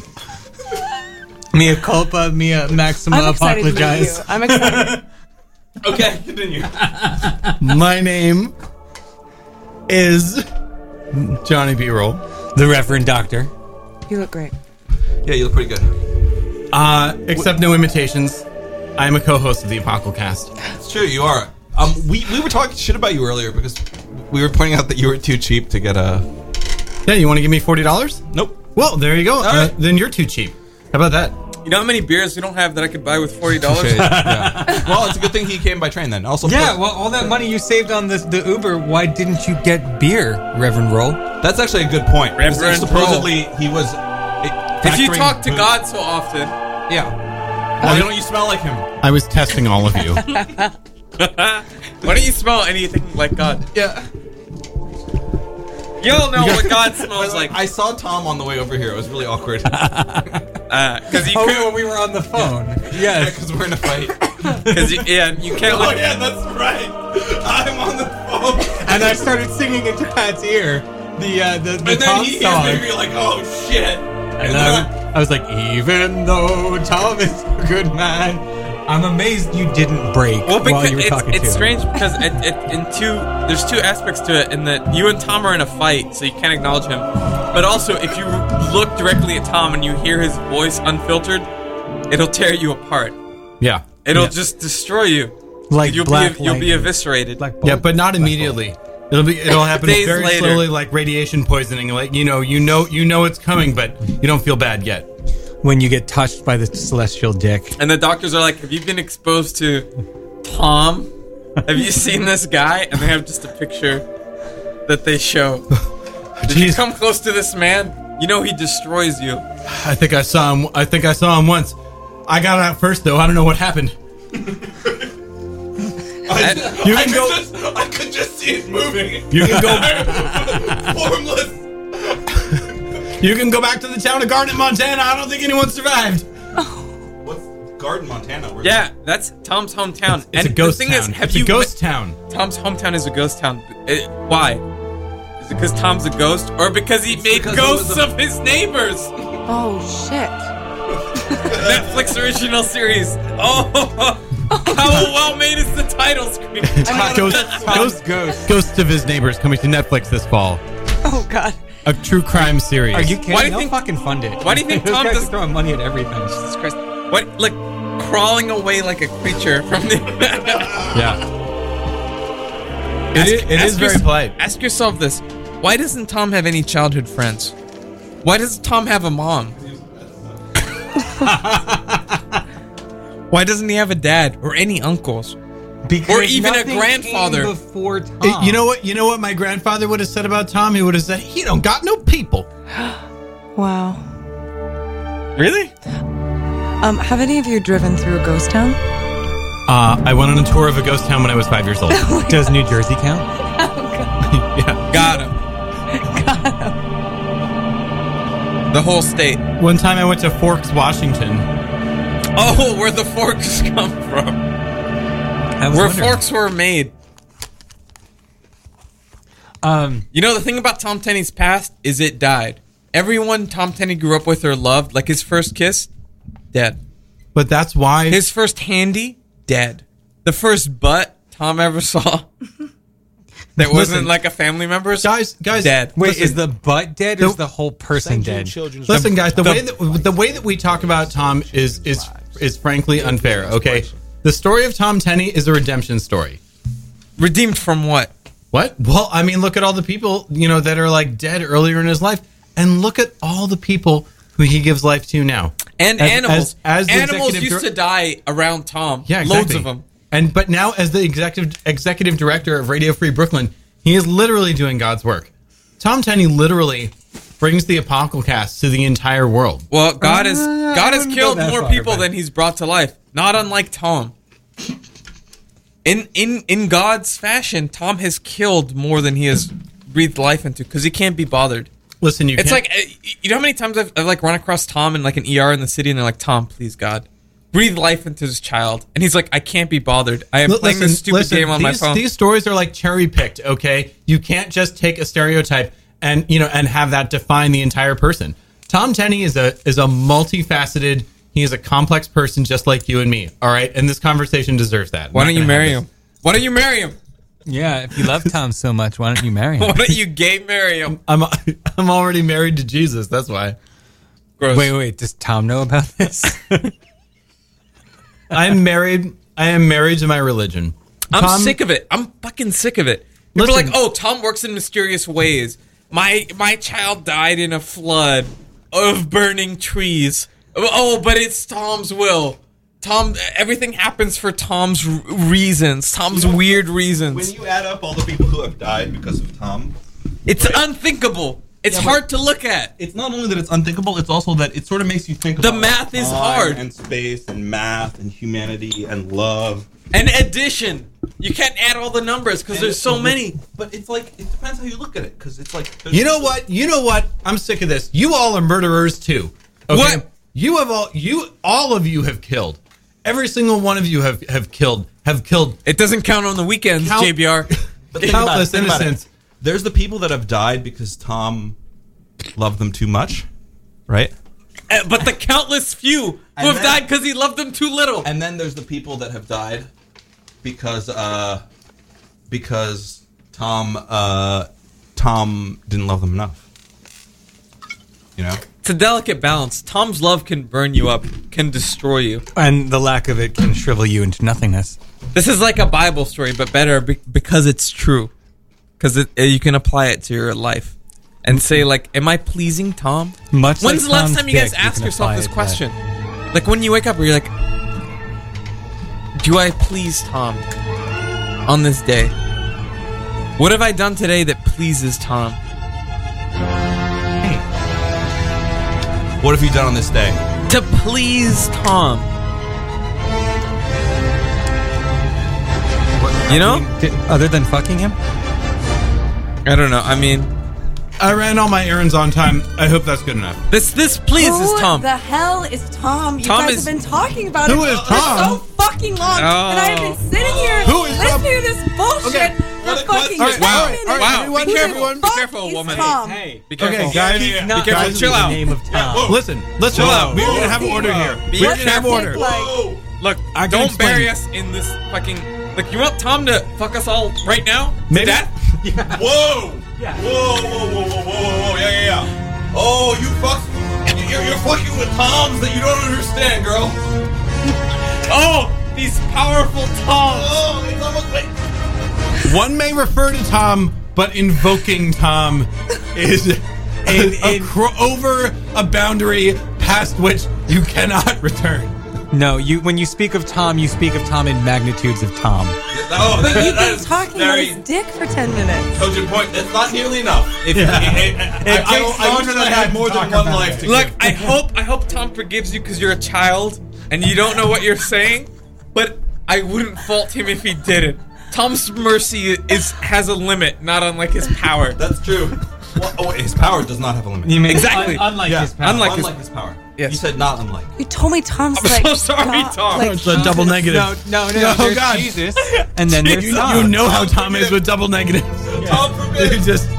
Mea culpa, mea maxima I'm excited to meet you. apologize. I'm excited. Okay, continue. My name is Johnny B-roll. The Reverend Doctor. You look great. Yeah, you look pretty good. Uh, except no imitations. I'm a co-host of the Apocalypse. It's true, you are. Um, we, we were talking shit about you earlier because we were pointing out that you were too cheap to get a. Yeah, you want to give me forty dollars? Nope. Well, there you go. Uh, right. then you're too cheap. How about that? You know how many beers we don't have that I could buy with forty dollars? Yeah. Well, it's a good thing he came by train then. Also, Yeah, well, all that money you saved on the, the Uber, why didn't you get bear, Reverend Roll? that's actually a good point. because Reverend supposedly he was. If you factoring talk to booze. God so often, Yeah. Why don't you smell like him? I was testing all of you. why don't you smell anything like God? Yeah. You'll know what God smells like. I saw Tom on the way over here. It was really awkward. Because you Oh, could, when we were on the phone. Yeah, Yes. because we're in a fight. because you, yeah, you can't Oh look. yeah, that's right. I'm on the phone. And I started singing into Pat's ear the uh, the, the And then Tom he song. hears me be like, "Oh shit!" And I, I was like, even though Tom is a good man, I'm amazed you didn't break Well, while because you were it's, talking it's to strange because it, it, in two, there's two aspects to it. In that you and Tom are in a fight, so you can't acknowledge him. But also, if you look directly at Tom and you hear his voice unfiltered, it'll tear you apart. Yeah. It'll yeah. just destroy you. Like you'll black be you'll be lightning. eviscerated. Black Yeah, Bolt. but not immediately. It'll be it'll happen Days very later. slowly, like radiation poisoning. Like you know, you know, you know it's coming, but you don't feel bad yet. When you get touched by the celestial dick. And the doctors are like, "Have you been exposed to Tom? Have you seen this guy?" And they have just a picture that they show. Did you Jeez. come close to this man? You know he destroys you. I think I saw him. I think I saw him once. I got out first, though. I don't know what happened. I, You I can could go- Just, I could just see it moving. You can go. Formless. You can go back to the town of Garnet, Montana. I don't think anyone survived. What's, Garden, Montana. Where Yeah, that's Tom's hometown. It's and a ghost the thing town. is, have it's you a ghost town. Tom's hometown is a ghost town. It- why? Is it because Tom's a ghost, or because he made because it ghosts was a- of his neighbors? Oh shit! Netflix original series. Oh, how well made is the title screen? Ghost, ghost, Ghost. Ghosts of His Neighbors coming to Netflix this fall. Oh god! A true crime series. Are you kidding? Why do you They'll think- fucking fund it. why do you think Those Tom guys does- are throwing money at everything? Jesus Christ! What, like crawling away like a creature from the? Yeah. It Ask- is, it is ask very yours- polite. Ask yourself this: why doesn't Tom have any childhood friends? Why does Tom have a mom? Why doesn't he have a dad or any uncles? Because Or even a nothing grandfather. came before Tom. Uh, You know what? You know what my grandfather would have said about Tom? He would have said, "He don't got no people." Wow. Really? Um, have any of you driven through a ghost town? Uh, I went on a tour of a ghost town when I was five years old. Does New Jersey count? Yeah. Got him. The whole state. One time I went to Forks, Washington. Oh, where the forks come from. I was Where wondering. forks were made. Um, You know, the thing about Tom Tenney's past is it died. Everyone Tom Tenney grew up with or loved, like his first kiss, dead. But that's why His first handy, dead. The first butt Tom ever saw that wasn't Listen. like a family member's, guys, guys, dead. wait, listen. is the butt dead or The- is the whole person dead? Listen, guys, the, the- way that the way that we talk about Tom is is is frankly unfair. Okay, the story of Tom Tenney is a redemption story. Redeemed from what? What? Well, I mean, look at all the people you know that are like dead earlier in his life, and look at all the people who he gives life to now. And As- animals. as- as the animals executive used dir- to die around Tom. Yeah, exactly. Loads of them. And but now, as the executive executive director of Radio Free Brooklyn, he is literally doing God's work. Tom Tenney literally brings the Apocalcast to the entire world. Well, God has Uh, God I has wouldn't killed go that more far, people but- than he's brought to life. Not unlike Tom. In in in God's fashion, Tom has killed more than he has breathed life into because he can't be bothered. Listen, you It's can't, like uh, you know how many times I've, I've like run across Tom in like an E R in the city, and they're like, "Tom, please, God, breathe life into this child," and he's like, "I can't be bothered. I am Li- playing this stupid listen, game on my these, phone." These stories are like cherry picked. Okay, you can't just take a stereotype and you know and have that define the entire person. Tom Tenney is a is a multifaceted. He is a complex person, just like you and me. All right, and this conversation deserves that. Why I'm don't not you gonna marry have him? Why don't you marry him? Yeah, if you love Tom so much, why don't you marry Why him? don't you gay marry him? this. I'm I'm already married to Jesus. That's why. Gross. Wait, wait, does Tom know about this? I'm married. I am married to my religion. I'm Tom- sick of it. I'm fucking sick of it. People are Listen. like, "Oh, Tom works in mysterious ways. My my child died in a flood of burning trees. Oh, but it's Tom's will. Tom, everything happens for Tom's r- reasons. Tom's weird reasons. When you add up all the people who have died because of Tom, It's unthinkable. It's Yeah, but- hard to look at. it's not only that it's unthinkable, it's also that it sort of makes you think The about math is time hard. and space and math and humanity and love. And addition. You can't add all the numbers because there's so many. But it's like it depends how you look at it because it's like You know what? You know what? I'm sick of this. You all are murderers too. Okay? What? You have all you all of you have killed. Every single one of you have have killed have killed It doesn't count on the weekends, Count- J B R. But think about it, countless think about it. innocents. There's the people that have died because Tom loved them too much, right? Uh, But the countless few who And have then- died because he loved them too little. And then there's the people that have died because uh because Tom uh Tom didn't love them enough. You know? It's a delicate balance. Tom's love can burn you up, can destroy you. And the lack of it can shrivel you into nothingness. This is like a Bible story, but better be- because it's true. Because it, uh, you can apply it to your life and say, like, am I pleasing Tom? Much When's like the last Tom's time you guys dick, you asked can yourself apply this it to question? Like, when you wake up, where you're like, do I please Tom on this day? What have I done today that pleases Tom? What have you done on this day? To please Tom. You know? Did- other than fucking him? I don't know. I mean, I ran all my errands on time. I hope that's good enough. This this pleases Who Tom. the hell is Tom? You Tom guys is- have been talking about Who it is for Tom? so fucking long, and I've been sitting here Who is listening Tom? to this bullshit Okay. for What a fucking question. ten All right, minutes. all right, Wow. everyone, Who the everyone. fuck Be careful, is woman. Tom? Hey, Be careful. Okay, guys. Yeah, yeah, not Be careful. guys Chill with out. the name of Tom. Listen, let's Chill chill out. out. We're gonna have order here. Be We're gonna have careful. order. Like, Whoa. Look, I can don't explain. bury us in this fucking. Like, you want Tom to fuck us all right now? Maybe. To death? Whoa! Yeah. Whoa, whoa, whoa, whoa, whoa, whoa, whoa, yeah, yeah, yeah. Oh, you fuck. You're, you're fucking with Toms that you don't understand, girl. Oh, these powerful Toms. Oh, it's almost like. One may refer to Tom, but invoking Tom is a, a in- cro- over a boundary past which you cannot return. No, you. When you speak of Tom, you speak of Tom in magnitudes of Tom. Oh, but that- you've that been is talking about very his dick for ten minutes. cogent point. That's not nearly enough. If, Yeah. I, I, I, It I, takes I longer wish than I that had to more talk than one about life it. to Look, give. I hope I hope Tom forgives you because you're a child and you don't know what you're saying. But I wouldn't fault him if he didn't. Tom's mercy is has a limit, not unlike his power. That's true. Well, oh, wait, his power does not have a limit. You mean Exactly. un- unlike Yeah, his power. unlike- unlike his power. Yes. You said not unlike. You told me Tom's I'm like. so sorry, God, Tom. Like, It's a double negative. No, no, no. Oh, there's God. Jesus, and then there's You, Tom. you know how Tom is with double negatives. Tom forbid. You just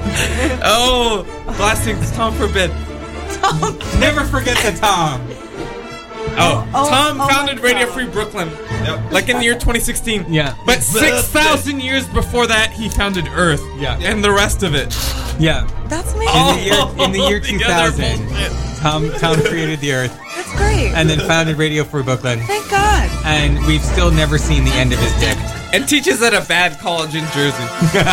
Oh, blasting Tom forbid. Never forget the Tom. Oh, oh, Tom oh my founded Radio God. Free Brooklyn, Yep. like in the year twenty sixteen. Yeah. But six thousand years before that, he founded Earth. Yeah. And the rest of it. Yeah. That's me. Oh, In the year, in the year the two other thousand, bullshit. Tom Tom created the Earth That's great. and then founded Radio Free Brooklyn, Thank God. and we've still never seen the end of his dick. And teaches at a bad college in Jersey.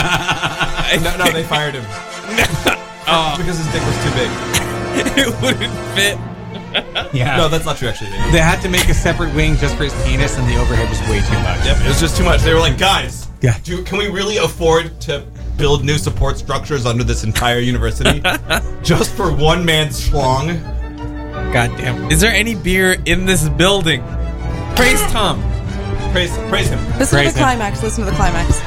No, no, they fired him. Oh, Because his dick was too big. it wouldn't fit. Yeah. No, that's not true, actually. They- They had to make a separate wing just for his penis, and the overhead was way too much. Yep, it was just too much. They were like, guys, Yeah. do, can we really afford to build new support structures under this entire university just for one man's schlong? God damn. Is there any beer in this building? Praise Tom. Praise, praise him. Listen to Praise the him. climax. Listen to the climax.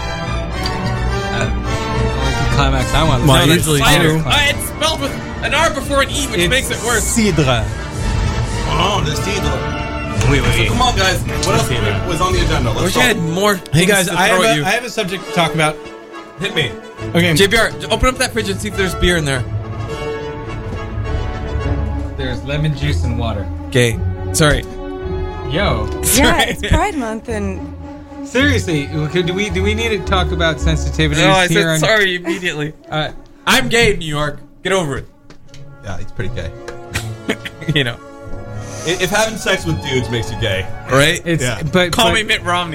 The climax I want. Well, I No, usually that's Cider. do. Uh, it's spelled with an R before an E, which It's makes it worse. Cidre. Oh, this tea. Wait, wait, Come on, guys. What else was on the agenda? I Let's wish talk. I had more Hey things guys, to I have, throw at a, you. I have a subject to talk about. Hit me. Okay, J B R, open up that fridge and see if there's beer in there. There's lemon juice and water. Gay. Sorry. Yo. Yeah, it's Pride Month, and Seriously, okay, do we do we need to talk about sensitivities No, I here? said on- sorry immediately. Uh, I'm gay in New York. Get over it. Yeah, he's pretty gay. You know. I- If having sex with dudes makes you gay. Right? it's Yeah. but Call but, me Mitt Romney.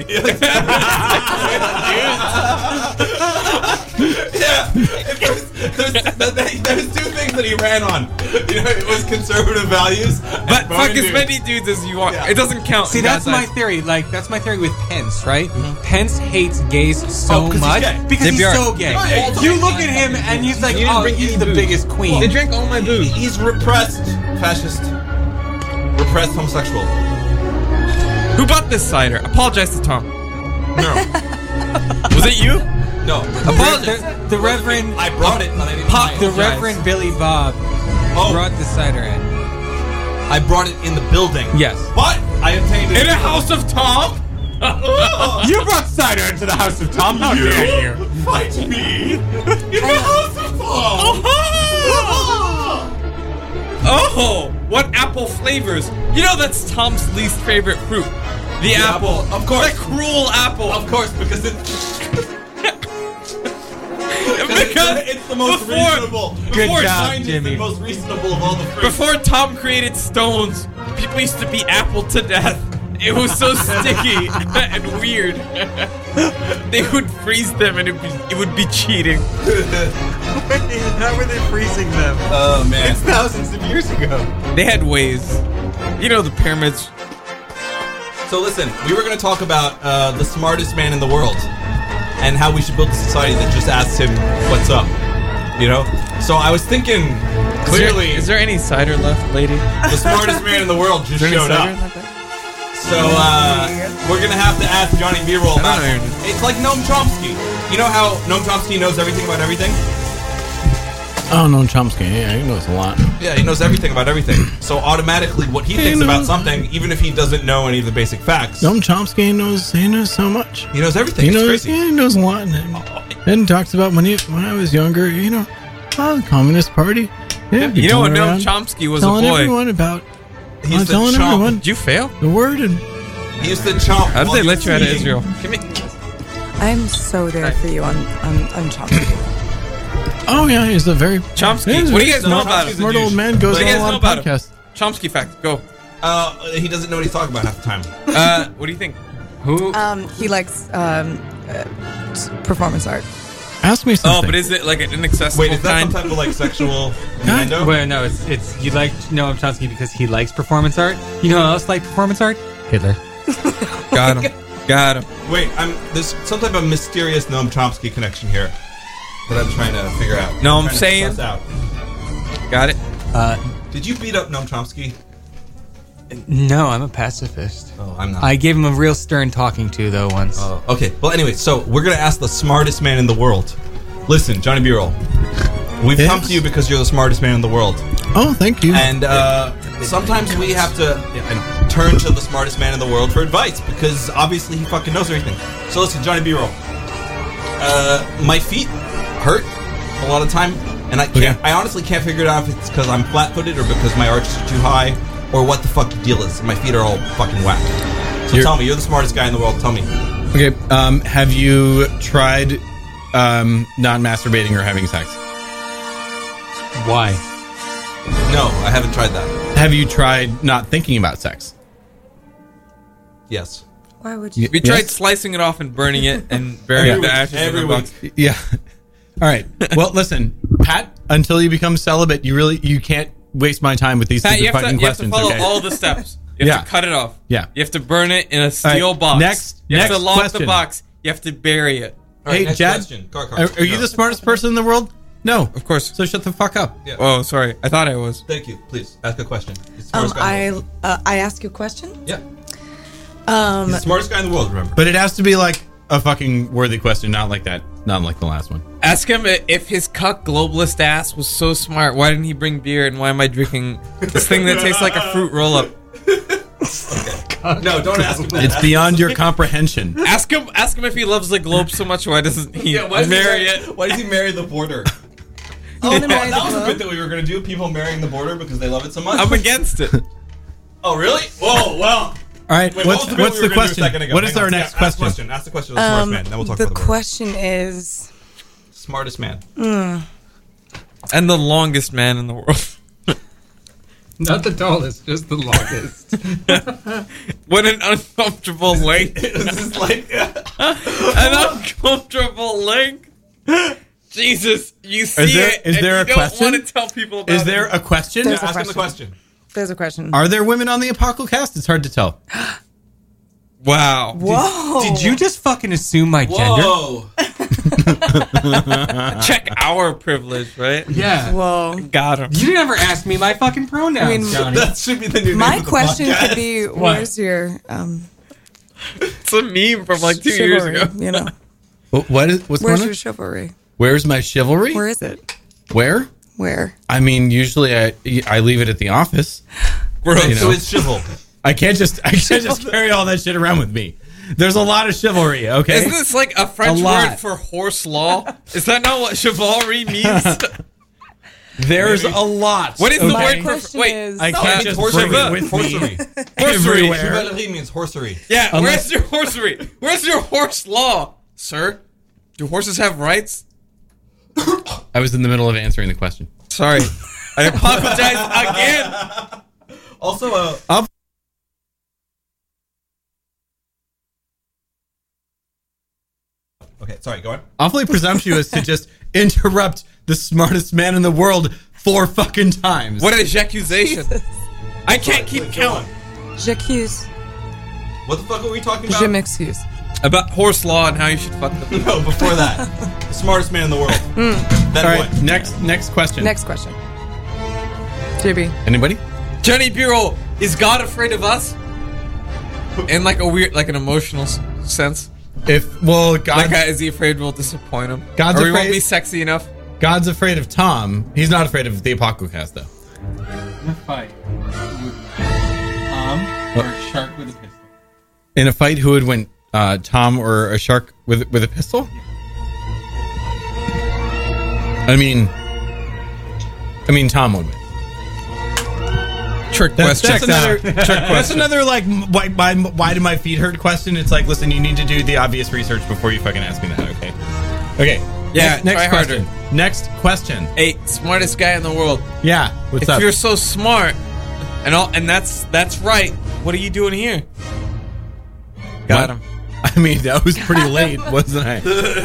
Yeah, if there's, there's, there's, there's two things that he ran on. You know, it was conservative values. and But fuck boning as dudes. many dudes as you want. Yeah. It doesn't count. See, in that's God's my eyes. theory. Like, that's my theory with Pence, right? Pence hates gays so Oh, 'cause he's much gay. because he's J B R. so gay. Oh, yeah. You look at him and he's like, You didn't oh, bring he's any the booze. biggest queen. They drank all my He- booze. He's repressed, fascist, repressed homosexual. Who bought this cider? Apologize to Tom. No, Was it you? no. The, the, the Reverend, I brought it, but I didn't. Pop, the apologize. Reverend Billy Bob Oh, brought the cider in. I brought it in the building. Yes. But I obtained it In a house of Tom? You brought cider into the house of Tom. How dare you? Fight me in the house of Tom. Oh, what apple flavors? You know that's Tom's least favorite fruit. The, apple. apple, of course. The cruel apple. Of course, because it's, because it's, it's the most before, reasonable. Good Before job, China is Jimmy. the most reasonable of all the fruits. Before Tom created stones, people used to beat apple to death. It was so sticky and weird. They would freeze them and it would be, it would be cheating. How were they freezing them? Oh man. It's thousands of years ago. They had ways. You know the pyramids. So listen, we were going to talk about uh, the smartest man in the world and how we should build a society that just asks him what's up. You know? So I was thinking, clearly, Is there any cider left, lady? the smartest man in the world just Is there any showed cider up. left there? So uh, we're going to have to ask Johnny B-Roll about I don't know. It's like Noam Chomsky. You know how Noam Chomsky knows everything about everything? Oh, Noam Chomsky. Yeah, he knows a lot. Yeah, he knows everything about everything. So automatically, what he thinks about something, even if he doesn't know any of the basic facts, Noam Chomsky knows. He knows so much. he knows everything. He It's knows. crazy. Yeah, he knows a lot. And, and talks about when he when I was younger. You know, oh, the Communist Party. Yeah, You know when going Noam around Chomsky was a telling boy. everyone about. He uh, used to telling chomp. everyone Did you fail? the word and. He used to chomp. How did while they he let was you out of eating. Israel? Give me. I'm so there for you on on, on Chomsky. Oh yeah, he's a very Chomsky. Yeah, he's What do you very guys know Chomsky's about a him? smart douche. old man. Goes What do on you a guys lot know of about him? podcasts. Chomsky fact. Go. Uh, he doesn't know what he's talking about half the time. Uh, what do you think? Who? Um, he likes um, uh, s- performance art. Ask me something. Oh, but is it like an inaccessible Wait, is that kind? some type of like sexual innuendo? Well, no, it's it's you like Noam Chomsky because he likes performance art. You know who else likes performance art? Hitler. Got him. Got him. Wait, I'm there's some type of mysterious Noam Chomsky connection here that I'm trying to figure out. No, I'm trying to saying- suss out. Got it. Uh, Did you beat up Noam Chomsky? no, I'm a pacifist. Oh, I'm not. I gave him a real stern talking to though once. Oh, okay. Well, anyway, so we're gonna ask the smartest man in the world. Listen, Johnny B-roll, we've Yes? come to you because you're the smartest man in the world, Oh, thank you. and uh, sometimes we have to yeah, I know, turn to the smartest man in the world for advice because obviously he fucking knows everything. So listen, Johnny B-roll, uh, my feet hurt a lot of time, and I can't. Okay. I honestly can't figure it out if it's because I'm flat-footed or because my arches are too high, or what the fuck the deal is. My feet are all fucking whack. So You're- tell me, you're the smartest guy in the world. Tell me. Okay. Um, have you tried um, not masturbating or having sex? Why? No, I haven't tried that. Have you tried not thinking about sex? Yes. Why would you? We Yes? tried slicing it off and burning it and burying Yeah. the ashes Every in the week. box. Yeah. All right. Well, listen, Pat. Until you become celibate, you really you can't waste my time with these Pat, stupid you have, to, fucking you have to questions. follow okay? all the steps. You have Yeah. to cut it off. Yeah. You have to burn it in a steel All right, box. next- You have next to lock the question. box. You have to bury it. All right, Hey, next Jad, question. Car, car, Are, are you go. the smartest person in the world? No, Of course. So shut the fuck up. Yeah. Oh, sorry. I thought I was. Thank you. Please ask a question. He's the Um, smartest guy in the I world. uh, I ask you a question. Yeah. Um, He's the smartest guy in the world. Remember. But it has to be like a fucking worthy question, not like that, not like the last one. Ask him i- if his cuck globalist ass was so smart. Why didn't he bring beer? And why am I drinking this thing that tastes like a fruit roll up? No, don't ask him that. It's beyond your comprehension. Ask him. Ask him if he loves the globe so much. Why doesn't he Yeah, why does marry he it? Why does he marry the border? I want to marry that was the a bit globe. that we were going to do. People marrying the border because they love it so much. I'm against it. Oh, really? Whoa, well. All right, Wait, what's what was the, bit what's we the were gonna do a question? second ago? What is Hang our on. next Yeah, ask the question? question? Ask the question of the smartest Um, man. Then we'll talk the about the border. question is, Smartest man. And the longest man in the world. Not the tallest, just the longest. What an uncomfortable link. This is like. An uncomfortable link. Jesus, you see there- it. is and there you a don't question? want to tell people about Is there it. a question? There's a Ask him the question. question. there's a question. Are there women on the Apocalypse? It's hard to tell. Wow. Whoa! Did you just fucking assume my gender? Whoa. Check our privilege, right? Yeah. Whoa! Got him. You never asked me my fucking pronouns, I mean, Johnny. That should be the new name My of the question podcast. could be, "Where's your um, It's a meme from like two years chivalry?" ago. You know, What, what is what's where's going your on? chivalry? Where's my chivalry? Where is it? Where? Where? I mean, usually I I leave it at the office. Gross. You know. So it's chival. I can't just I can't just carry all that shit around with me. There's a lot of chivalry. Okay. Isn't this like a French A word lot. for horse law? Is that not what chivalry means? There's Maybe. a lot. What is the My word for question wait? is, I No, can't it means just bring it with me horsery. everywhere. Chivalry means horsery. Yeah, Unless- where's your horsery? Where's your horse law, sir? Do horses have rights? I was in the middle of answering the question. Sorry, I apologize again. Also, uh, okay, sorry, go on. Awfully presumptuous to just interrupt the smartest man in the world four fucking times. What an accusation! I can't keep Go count on. J'accuse. What the fuck are we talking about? Je m'excuse. about horse law and how you should fuck them. No, before that. The smartest man in the world. Then All right, what? next next question. Next question. J B. Anybody? Johnny Bureau, is God afraid of us? In like a weird, like an emotional s- sense. If well, God, Like, uh, is he afraid we'll disappoint him? God's or we afraid- won't be sexy enough? God's afraid of Tom. He's not afraid of the Apocalypse, though. In a fight with Tom or a shark with a pistol. In a fight, who would win? Uh, Tom or a shark with with a pistol? I mean, I mean, Tom would win. Trick That's, question. that's another. That's another like why, why why do my feet hurt question. It's like, listen, you need to do the obvious research before you fucking ask me that. Okay. Okay. Yeah, Next, next try question. harder. Next question. Hey, smartest guy in the world. Yeah. What's if up? you're so smart, and all, and that's that's right. What are you doing here? Got him. I mean, that was pretty late, wasn't I?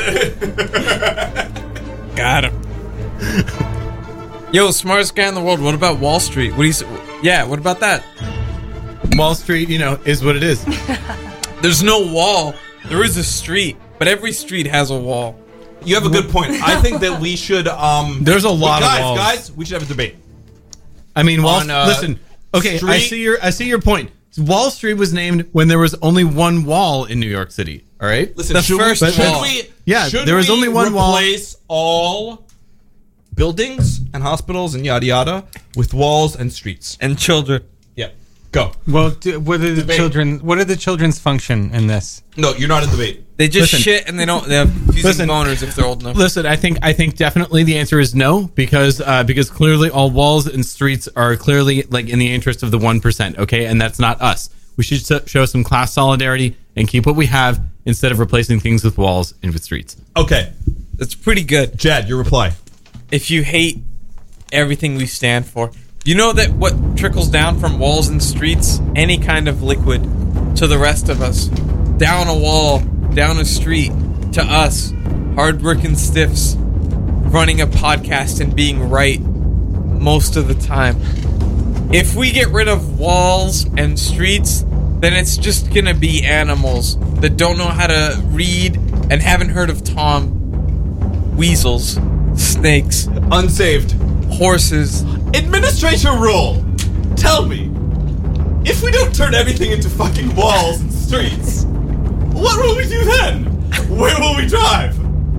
Got him. Yo, smartest guy in the world. What about Wall Street? What do you? s- Yeah, what about that? Wall Street, you know, is what it is. There's no wall. There is a street, but every street has a wall. You have a good point. I think that we should. Um, There's a lot guys, of walls. Guys, we should have a debate. I mean, Wall. On, uh, listen, okay, I Street- see your I see your point. Wall Street was named when there was only one wall in New York City. All right. Listen, The should, first we, should wall. we? Yeah, should there was we only one wall. Replace all buildings and hospitals and yada yada with walls and streets. And children. Yeah, go. Well, do, what are the Debate. children? What are the children's function in this? No, you're not in debate. They just Listen. shit and they don't. They have fusing Listen. boners if they're old enough. Listen, I think I think definitely the answer is no because uh, because clearly all walls and streets are clearly like in the interest of the one percent. Okay, and that's not us. We should so- show some class solidarity and keep what we have instead of replacing things with walls and with streets. Okay, That's pretty good. Jad, your reply. If you hate everything we stand for, you know that what trickles down from walls and streets, any kind of liquid, to the rest of us, down a wall, down a street, to us, hardworking stiffs, running a podcast and being right most of the time. If we get rid of walls and streets, then it's just gonna be animals that don't know how to read and haven't heard of Tom. Weasels, snakes, Unsaved. horses. Administration rule. Tell me, if we don't turn everything into fucking walls and streets, what will we do then? Where will we drive?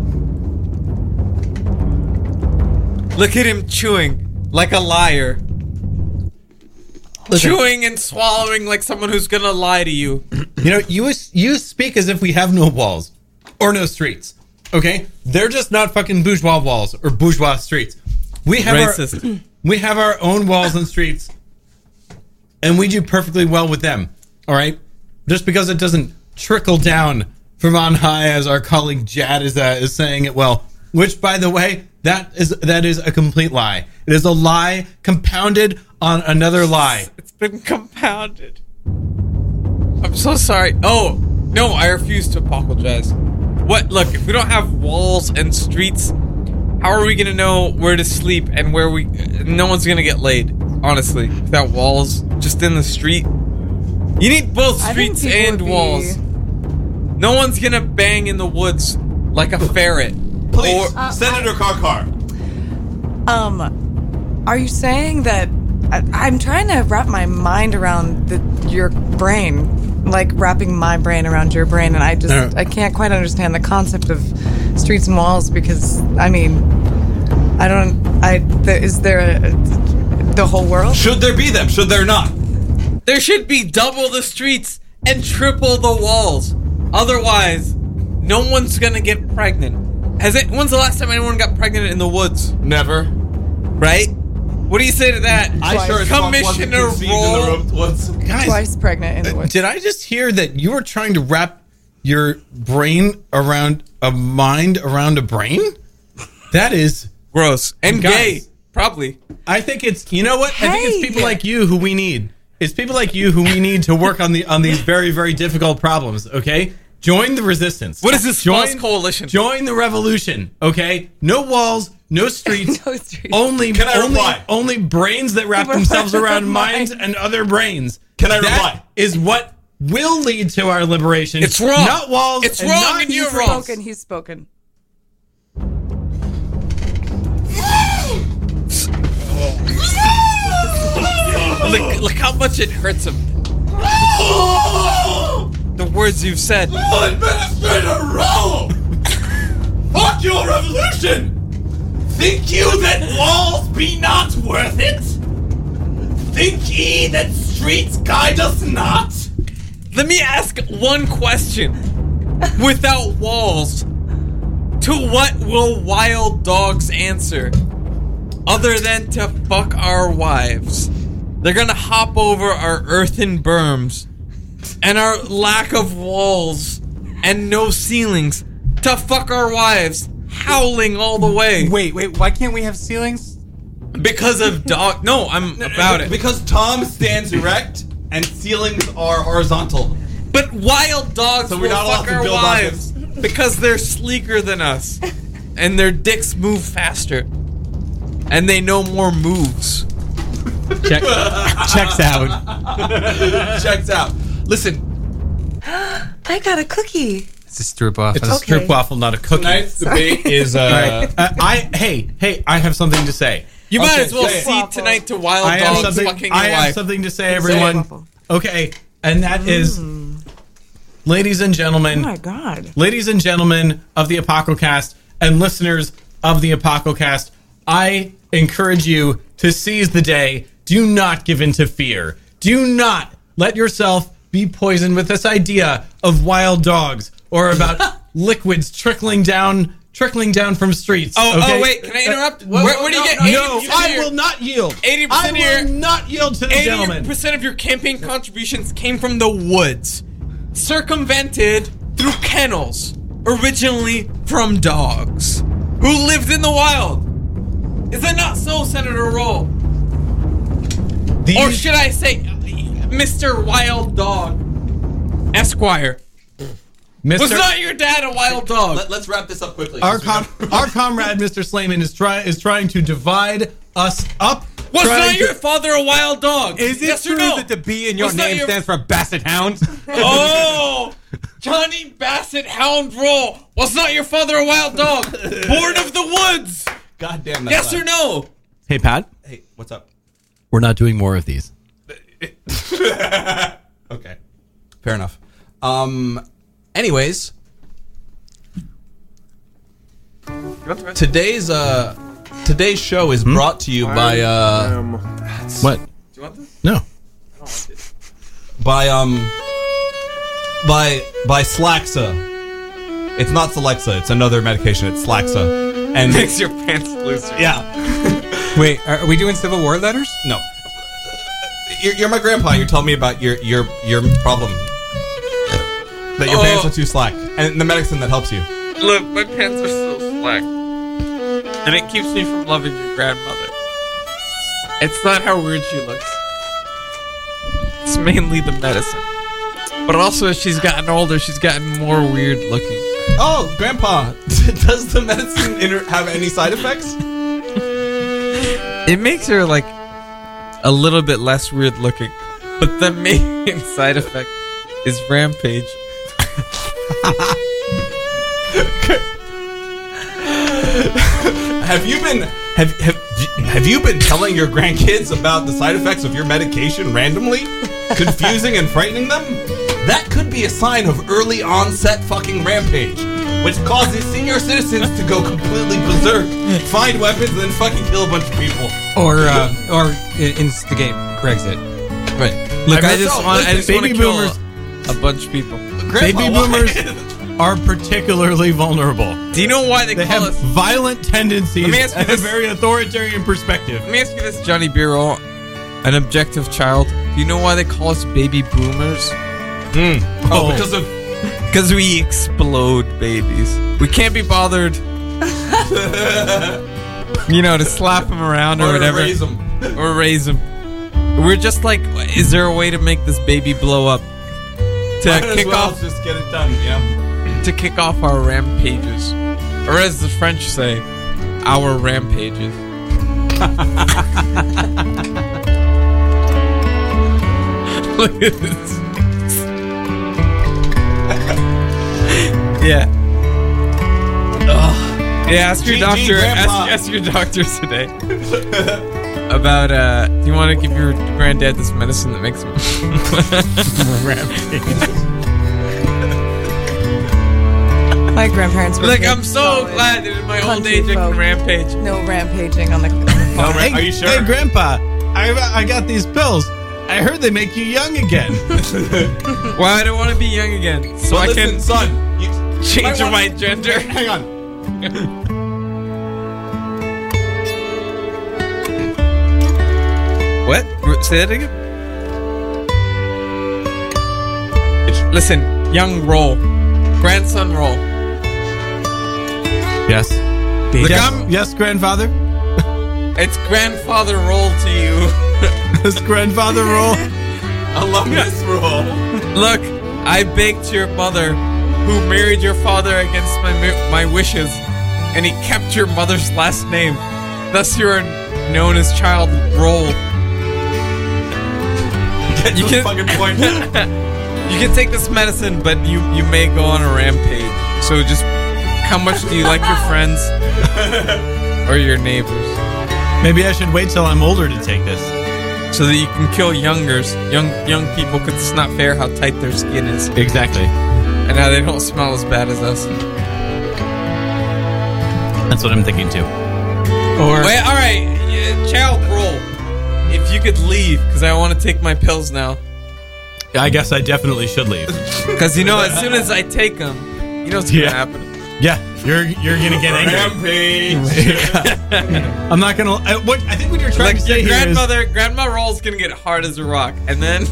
Look at him chewing like a liar. Listen. Chewing and swallowing like someone who's gonna lie to you. You know, you you speak as if we have no walls or no streets. Okay, they're just not fucking bourgeois walls or bourgeois streets. We have Racist. our we have our own walls and streets, and we do perfectly well with them. All right, just because it doesn't trickle down from on high, as our colleague Jad is uh, is saying it well. Which, by the way, that is that is a complete lie. It is a lie compounded on another lie. It's been compounded. I'm so sorry. Oh, no, I refuse to apologize. What? Look, if we don't have walls and streets, how are we gonna know where to sleep and where we... No one's gonna get laid, honestly. Without walls, just in the street. You need both I think streets people and would be- walls. No one's gonna bang in the woods like a ferret. Please, Or- Uh, Senator Karkar. Um, are you saying that I, I'm trying to wrap my mind around the, your brain, like wrapping my brain around your brain, and I just Uh. I can't quite understand the concept of streets and walls because I mean I don't I there, is there a, the whole world? Should there be them? Should there not? There should be double the streets and triple the walls. Otherwise, no one's gonna get pregnant. Has it? When's the last time anyone got pregnant in the woods? Never. Right? What do you say to that? I sure as fuck wasn't Commissioner conceived in the Roll. ro- woods. Guys, Twice pregnant in the woods. did I just hear that you were trying to wrap your brain around a mind around a brain? That is, Gross and Guys. gay, probably. I think it's, you know what? I think it's Hey. people like you who we need. It's people like you who we need to work on the on these very very difficult problems. Okay, join the resistance. What is this join, false coalition? Join the revolution. Okay, no walls, no streets. No streets. Only, Can I only, reply? only brains that wrap People themselves wrap around their minds minds. and other brains. Can I That reply? is what will lead to our liberation. It's wrong. Not walls. It's and wrong not and you're streets. wrong. Spoken, he's spoken. Look, look how much it hurts him. The words you've said. Administrator Roll! Fuck your revolution! Think you that walls be not worth it? Think ye that streets guide us not? Let me ask one question. Without walls, to what will wild dogs answer? Other than to fuck our wives. They're gonna hop over our earthen berms and our lack of walls and no ceilings to fuck our wives, howling all the way. Wait, wait, why can't we have ceilings? Because of dog. No, I'm about it. Because Tom stands erect and ceilings are horizontal. But wild dogs So will we're not allowed fuck to our build wives because they're sleeker than us, and their dicks move faster, and they know more moves. Check, checks out. Checks out. Listen, I got a cookie. It's a stroop off. It's a Okay. stroop waffle, not a cookie. tonight's debate is uh, All right. Uh, I hey hey I have something to say. You might Okay, as well say it. see tonight to wild I have dogs something. fucking I your have wife. something to say, everyone. Waffle. Okay, and that is, ladies and Oh gentlemen, my god. ladies and gentlemen of the Apococast and listeners of the Apococast, I encourage you to seize the day. Do not give in to fear. Do not let yourself be poisoned with this idea of wild dogs or about liquids trickling down trickling down from streets. Oh, okay? oh, wait, can I interrupt? Uh, where, where do you get no, eighty no, percent I of your, will not yield. eighty I percent of your- will not yield to the gentleman. eighty percent of your campaign contributions came from the woods, circumvented through kennels, originally from dogs, who lived in the wild. Is that not so, Senator Roll? These- Or should I say, Mister Wild Dog, Esquire? Mister Was not your dad a wild dog? let, let's wrap this up quickly. Our com- our comrade Mister Slayman is try is trying to divide us up. Was trying not to- your father a wild dog? Is it yes true or no? that the B in your Was not name your- stands for Basset Hound? Oh, Johnny Bassett Hound Roll. Was not your father a wild dog? Born of the woods? God damn that. Yes or no? Hey Pat, Hey, what's up? we're not doing more of these. Okay, fair enough. Um, anyways, today's uh today's show is brought to you by uh What? Do you want this? No. by um by by Slaxa. It's not Celexa. It's another medication. It's Slaxa, and Makes your pants looser. yeah. Wait, are are we doing Civil War letters? No. You're, you're my grandpa. You're telling me about your your your problem. That your Oh. pants are too slack, and the medicine that helps you. Look, my pants are so slack. And it keeps me from loving your grandmother. It's not how weird she looks. It's mainly the medicine. But also, as she's gotten older, she's gotten more weird looking. Oh, grandpa, does the medicine inter- have any side effects? It makes her, like, a little bit less weird looking. But the main side effect is Rampage. Have you been have have have you been telling your grandkids about the side effects of your medication randomly, confusing and frightening them? That could be a sign of early onset fucking rampage, which causes senior citizens to go completely berserk, find weapons, and then fucking kill a bunch of people. Or uh, or i- instigate Brexit? Right. Look, I I just know, want, I listen, just want to baby kill boomers- a bunch of people. Grandpa, Baby why- boomers are particularly vulnerable. Do you know why they, They call have us? violent tendencies Let me ask you and a this. very authoritarian perspective. Let me ask you this, Johnny Biro, an objective child. Do you know why they call us baby boomers? Oh, Oh. because of Because we explode babies. We can't be bothered, you know, to slap them around or, or whatever, raise 'em. or raise them. We're just like, is there a way to make this baby blow up? To Might as kick well off, just get it done, yeah. to kick off our rampages, or as the French say, our rampages. Look at this. Yeah. Ugh. Yeah, ask your G G, doctor. Grandpa. Ask, ask your doctor today about. uh Do you want to give your granddad this medicine that makes him rampage? My grandparents were Look, big, I'm so solid glad that in my old country age I can folk. rampage. No rampaging on the. On the No, farm. Ra- are you sure? Hey, Grandpa, I I got these pills. I heard they make you young again. Why I don't want to be young again, so Well, I listen, can son. You, change I my wanna- gender. Hang on. What? Say that again. Listen, young roll, grandson roll. Yes. Look, yes, I'm- yes, grandfather. It's grandfather roll to you. This grandfather roll. Alumnus rule. Look, I baked your mother, who married your father against my mi- my wishes, and he kept your mother's last name. Thus, you are known as Child Roll. Get You to the can- fucking point. You can take this medicine, but you you may go on a rampage. So just, how much do you like your friends or your neighbors, Maybe I should wait till I'm older to take this. so that you can kill youngers, young young people, because it's not fair how tight their skin is Exactly. and how they don't smell as bad as us. That's what I'm thinking too. Or Wait, all right, yeah, Child Roll. If you could leave, because I want to take my pills now. I guess I definitely should leave. Because you know, as soon as I take them, you know what's gonna Yeah. happen. Yeah, you're you're gonna get angry. Rampage. I'm not gonna. I, what I think what you're trying Like to say your here is grandmother, grandma Roll's gonna get hard as a rock, and then,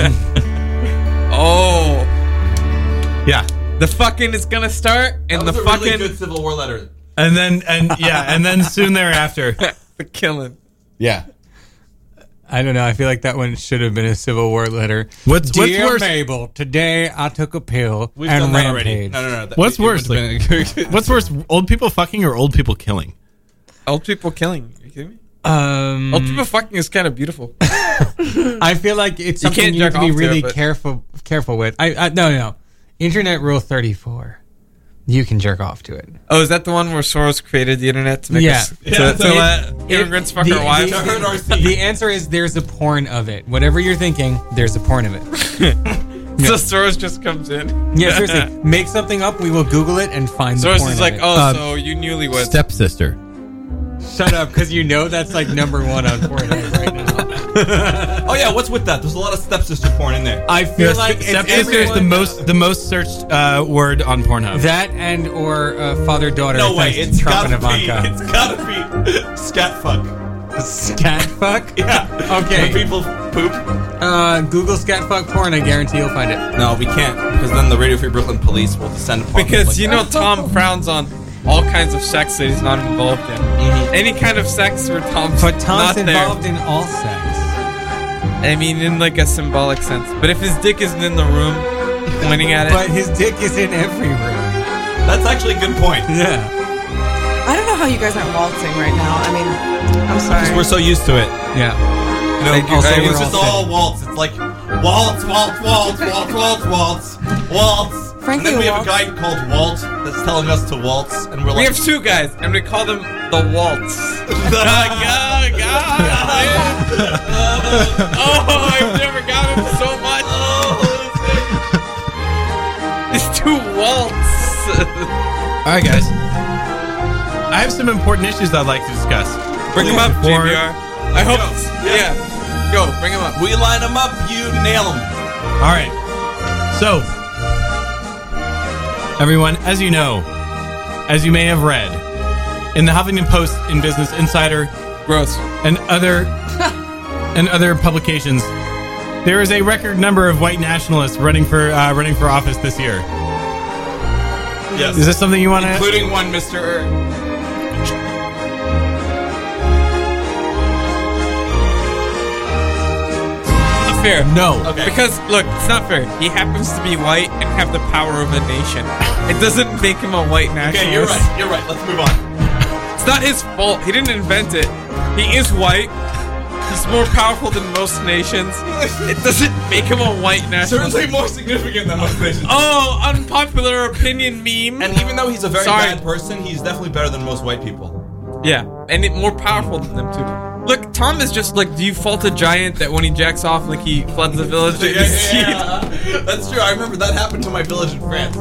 oh, yeah, the fucking is gonna start, and That the was a fucking really good Civil War letter. and then and yeah, and then soon thereafter. the killing. Yeah. I don't know. I feel like that one should have been a Civil War letter. What's what's Dear worse? Mabel, today I took a pill We've and done that already. rampaged. No, no, no. that- What's it worse, would've been- What's worse? Old people fucking or old people killing? Old people killing. Are you kidding me? Um, Old people fucking is kind of beautiful. I feel like it's You something can't you, have jerk to be off to really it, but- careful careful with. I, I no no. Internet rule thirty-four. You can jerk off to it. Oh, is that the one where Soros created the internet to make Yeah. us to, Yeah, to so let immigrants fuck the- our wives? the- I heard R C. The answer is there's a porn of it. Whatever you're thinking, there's a porn of it. So Soros just comes in. Yeah, seriously. Make something up. We will Google it and find the Soros porn is of like, it. oh, Uh, so you newlyweds. Stepsister. Shut up, because you know that's like number one on Pornhub right now. Oh yeah, what's with that? There's a lot of stepsister porn in there. I feel like it's Stepsister is the everyone- most the most searched uh, word on Pornhub. that and or uh, father daughter. No way, thanks it's to Trump gotta and be. Ivanka. It's gotta be scat fuck. Scat fuck. Yeah. Okay. When people poop. Uh, Google scat fuck porn. I guarantee you'll find it. No, we can't because then the Radio Free Brooklyn police will descend upon us Because like you that. know Tom frowns on all kinds of sex that he's not involved in. Mhm. Any kind of sex where Tom's But Tom's not involved in all sex. there. I mean, in like a symbolic sense. But if his dick isn't in the room, pointing at it, But his dick is in every room. That's actually a good point. Yeah. I don't know how you guys aren't waltzing right now. I mean, I'm sorry. We're so used to it. Yeah. You know, Thank you. also, I it's was just all all waltz. It's like waltz, waltz, waltz, waltz, waltz, waltz, waltz. Frankly, and then we have waltz- a guy called Walt that's telling us to waltz, and we're we like, have two guys, and we call them the Waltz. God, God, oh, I've never got him so much. It's two Waltz. All right, guys. I have some important issues I'd like to discuss. Bring him up, J Before- B R. I hope. Yeah. Go, bring him up. we line them up, you nail them. All right. So, everyone, as you know, as you may have read, in the Huffington Post, in Business Insider, Gross. and other and other publications, there is a record number of white nationalists running for uh, running for office this year. Yes. Is this something you want to? Including one Mister Not fair. No. Okay. Because, look, it's not fair. He happens to be white and have the power of a nation. It doesn't make him a white nationalist. Okay, you're right. You're right. Let's move on. It's not his fault. He didn't invent it. He is white. He's more powerful than most nations. It doesn't make him a white nationalist. Certainly more significant than most nations. Oh, unpopular opinion meme. And even though he's a very Sorry. bad person, he's definitely better than most white people. Yeah, and it, more powerful than them too. Look, Tom is just like, do you fault a giant that when he jacks off, like he floods the village? Yeah, yeah, yeah. That's true. I remember that happened to my village in France.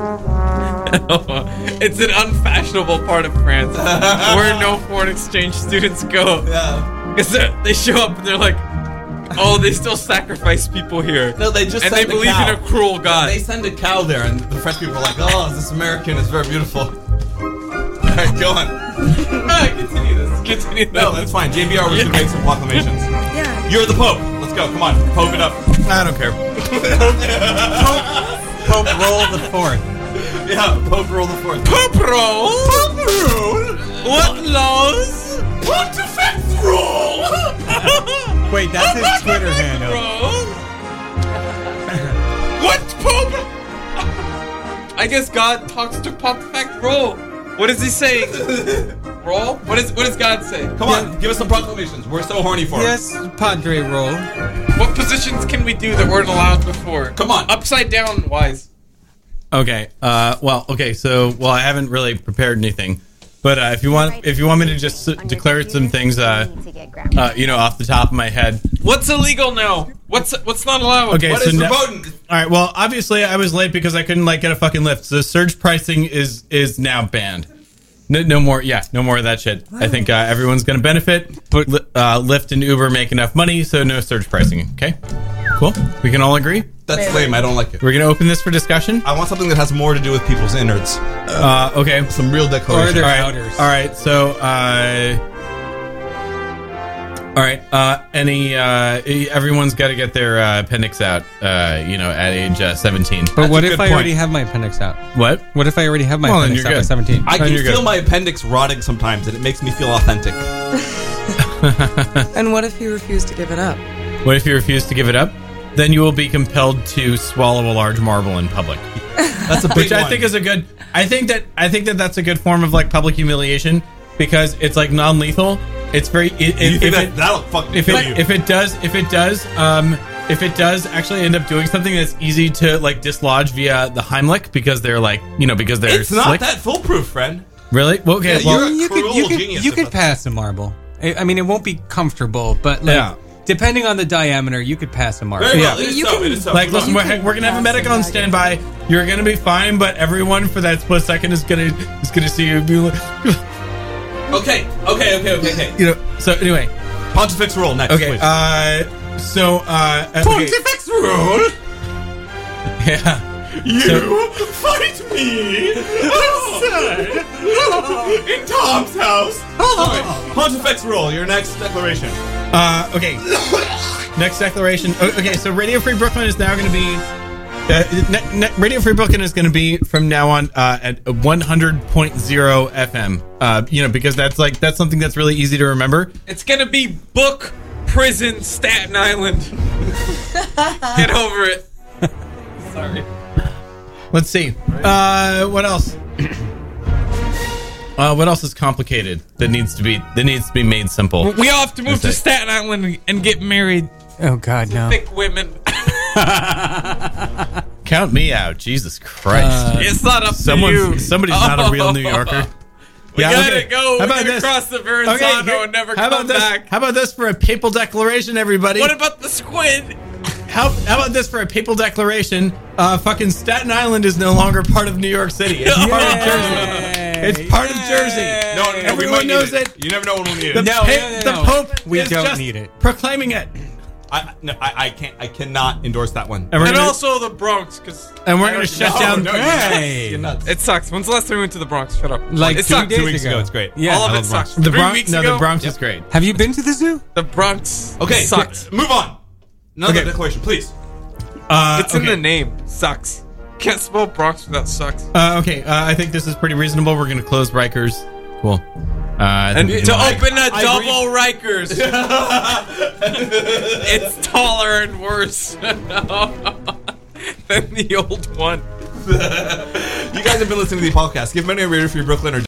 It's an unfashionable part of France where no foreign exchange students go. Yeah. Because they show up and they're like, oh, they still sacrifice people here. No, they just and send they believe a cow. in a cruel god. They send a cow there, and the French people are like, "Oh, this American is very beautiful." All right, go on. Continue this. Continue this. No, that's fine. J B R was gonna make some proclamations. Yeah. You're the Pope. Let's go. Come on, Pope it up. I don't care. Pope roll the fourth. Yeah, Pope roll the fourth. Pope roll. Pope rule. What laws? Pontifex rule. Wait, that's his Twitter handle. Roll. What Pope? I guess God talks to Pontifex roll. What is he saying? Roll? What is what does God say? Come on, give us some proclamations. We're so horny for it. Yes, Padre roll. What positions can we do that weren't allowed before? Come on. Upside down wise. Okay. Uh, well, okay. So, well, I haven't really prepared anything, but uh, if you want, if you want me to just s- declare some things, uh, uh, you know, off the top of my head. What's illegal now? What's what's not allowed? Okay. What so is now- verboten? All right. Well, obviously, I was late because I couldn't like get a fucking lift. So surge pricing is is now banned. No, no more. Yeah, no more of that shit. I think uh, everyone's going to benefit. But uh, Lyft and Uber make enough money, so no surge pricing. Okay. Cool. We can all agree. That's lame. I don't like it. We're going to open this for discussion. I want something that has more to do with people's innards. Uh, okay. Some real declaration. Or their All right. outers. All right. So, uh, all right. Uh, any uh, everyone's got to get their uh, appendix out. Uh, you know, at age uh, seventeen. But what a if good I point. already have my appendix out? What? What if I already have my Well, then appendix you're out by good. seventeen? I Oh, can you're feel good. my appendix rotting sometimes, and it makes me feel authentic. And what if you refuse to give it up? What if you refuse to give it up? Then you will be compelled to swallow a large marble in public. That's a big Which I one. think is a good. I think that I think that that's a good form of like public humiliation because it's like non-lethal. It's very. It, You if, think if that, it, that'll fucking if kill it you. if it does if it does um if it does actually end up doing something that's easy to like dislodge via the Heimlich because they're like you know because they're it's not slick. that foolproof, friend. Really? Well, okay. Yeah, well, you're a you could cruel you could genius you if could that's- pass a marble. I, I mean, it won't be comfortable, but like Yeah. depending on the diameter, you could pass a marble. Very Yeah. well. It is You so. can- It is so. like, Come listen, on. we're, we're gonna have a medic on standby. You're gonna be fine, but everyone for that split second is gonna is gonna see you be like, Okay, okay, okay, okay, okay. you know. So anyway, Pontifex rule next, okay. please. Uh, so uh, okay. Pontifex rule. Yeah. You fight me outside in Tom's house. Sorry. Pontifex rule. Your next declaration. Uh, okay. Next declaration. O- Okay, so Radio Free Brooklyn is now going to be. Uh, ne- ne- Radio Free Brooklyn is going to be from now on uh, at one hundred point oh F M. Uh, you know, because that's like that's something that's really easy to remember. It's gonna be book prison Staten Island. Get over it. Sorry. Let's see. Uh, what else? Uh, what else is complicated that needs to be that needs to be made simple? We all have to move to That's it. Staten Island and get married. Oh God, no. Thick women. Count me out, Jesus Christ! It's not up Someone's to you. somebody's not a real New Yorker. We gotta okay. go. How We're about gonna this? cross the Verrazano here- and never how come about this? back. How about this for a papal declaration, everybody? What about the squid? How, how about this for a papal declaration? Uh, fucking Staten Island is no longer part of New York City. It's part of Jersey. It's part of Jersey. No, no, no. We Everyone might knows need it. it. You never know when we'll need The, it. No, pa- no, no, the no. Pope We is don't just need it. proclaiming it. I, no, I, I can't. I cannot endorse that one. And we're And gonna, also the Bronx, because and we're gonna shut No, down. no, you're Hey. nuts. You're nuts. it sucks. When's the last time we went to the Bronx? Shut up. Like it two sucks. days Two weeks ago. ago, it's great. Yeah, All I of love it the Bronx. sucks. The Three Bronx, weeks no, ago, the Bronx is great. Have you been to the zoo? the Bronx Okay, sucked. move on. Another Okay. declaration, please. Uh, It's in okay. the name. Sucks. Can't spell Bronx without sucks. Uh, okay, uh, I think this is pretty reasonable. We're gonna close Rikers. Cool. Uh, I And think- to I- open a I double Rikers. It's taller and worse than the old one. You guys have been listening to the podcast. Give money a Radio Free Brooklyn or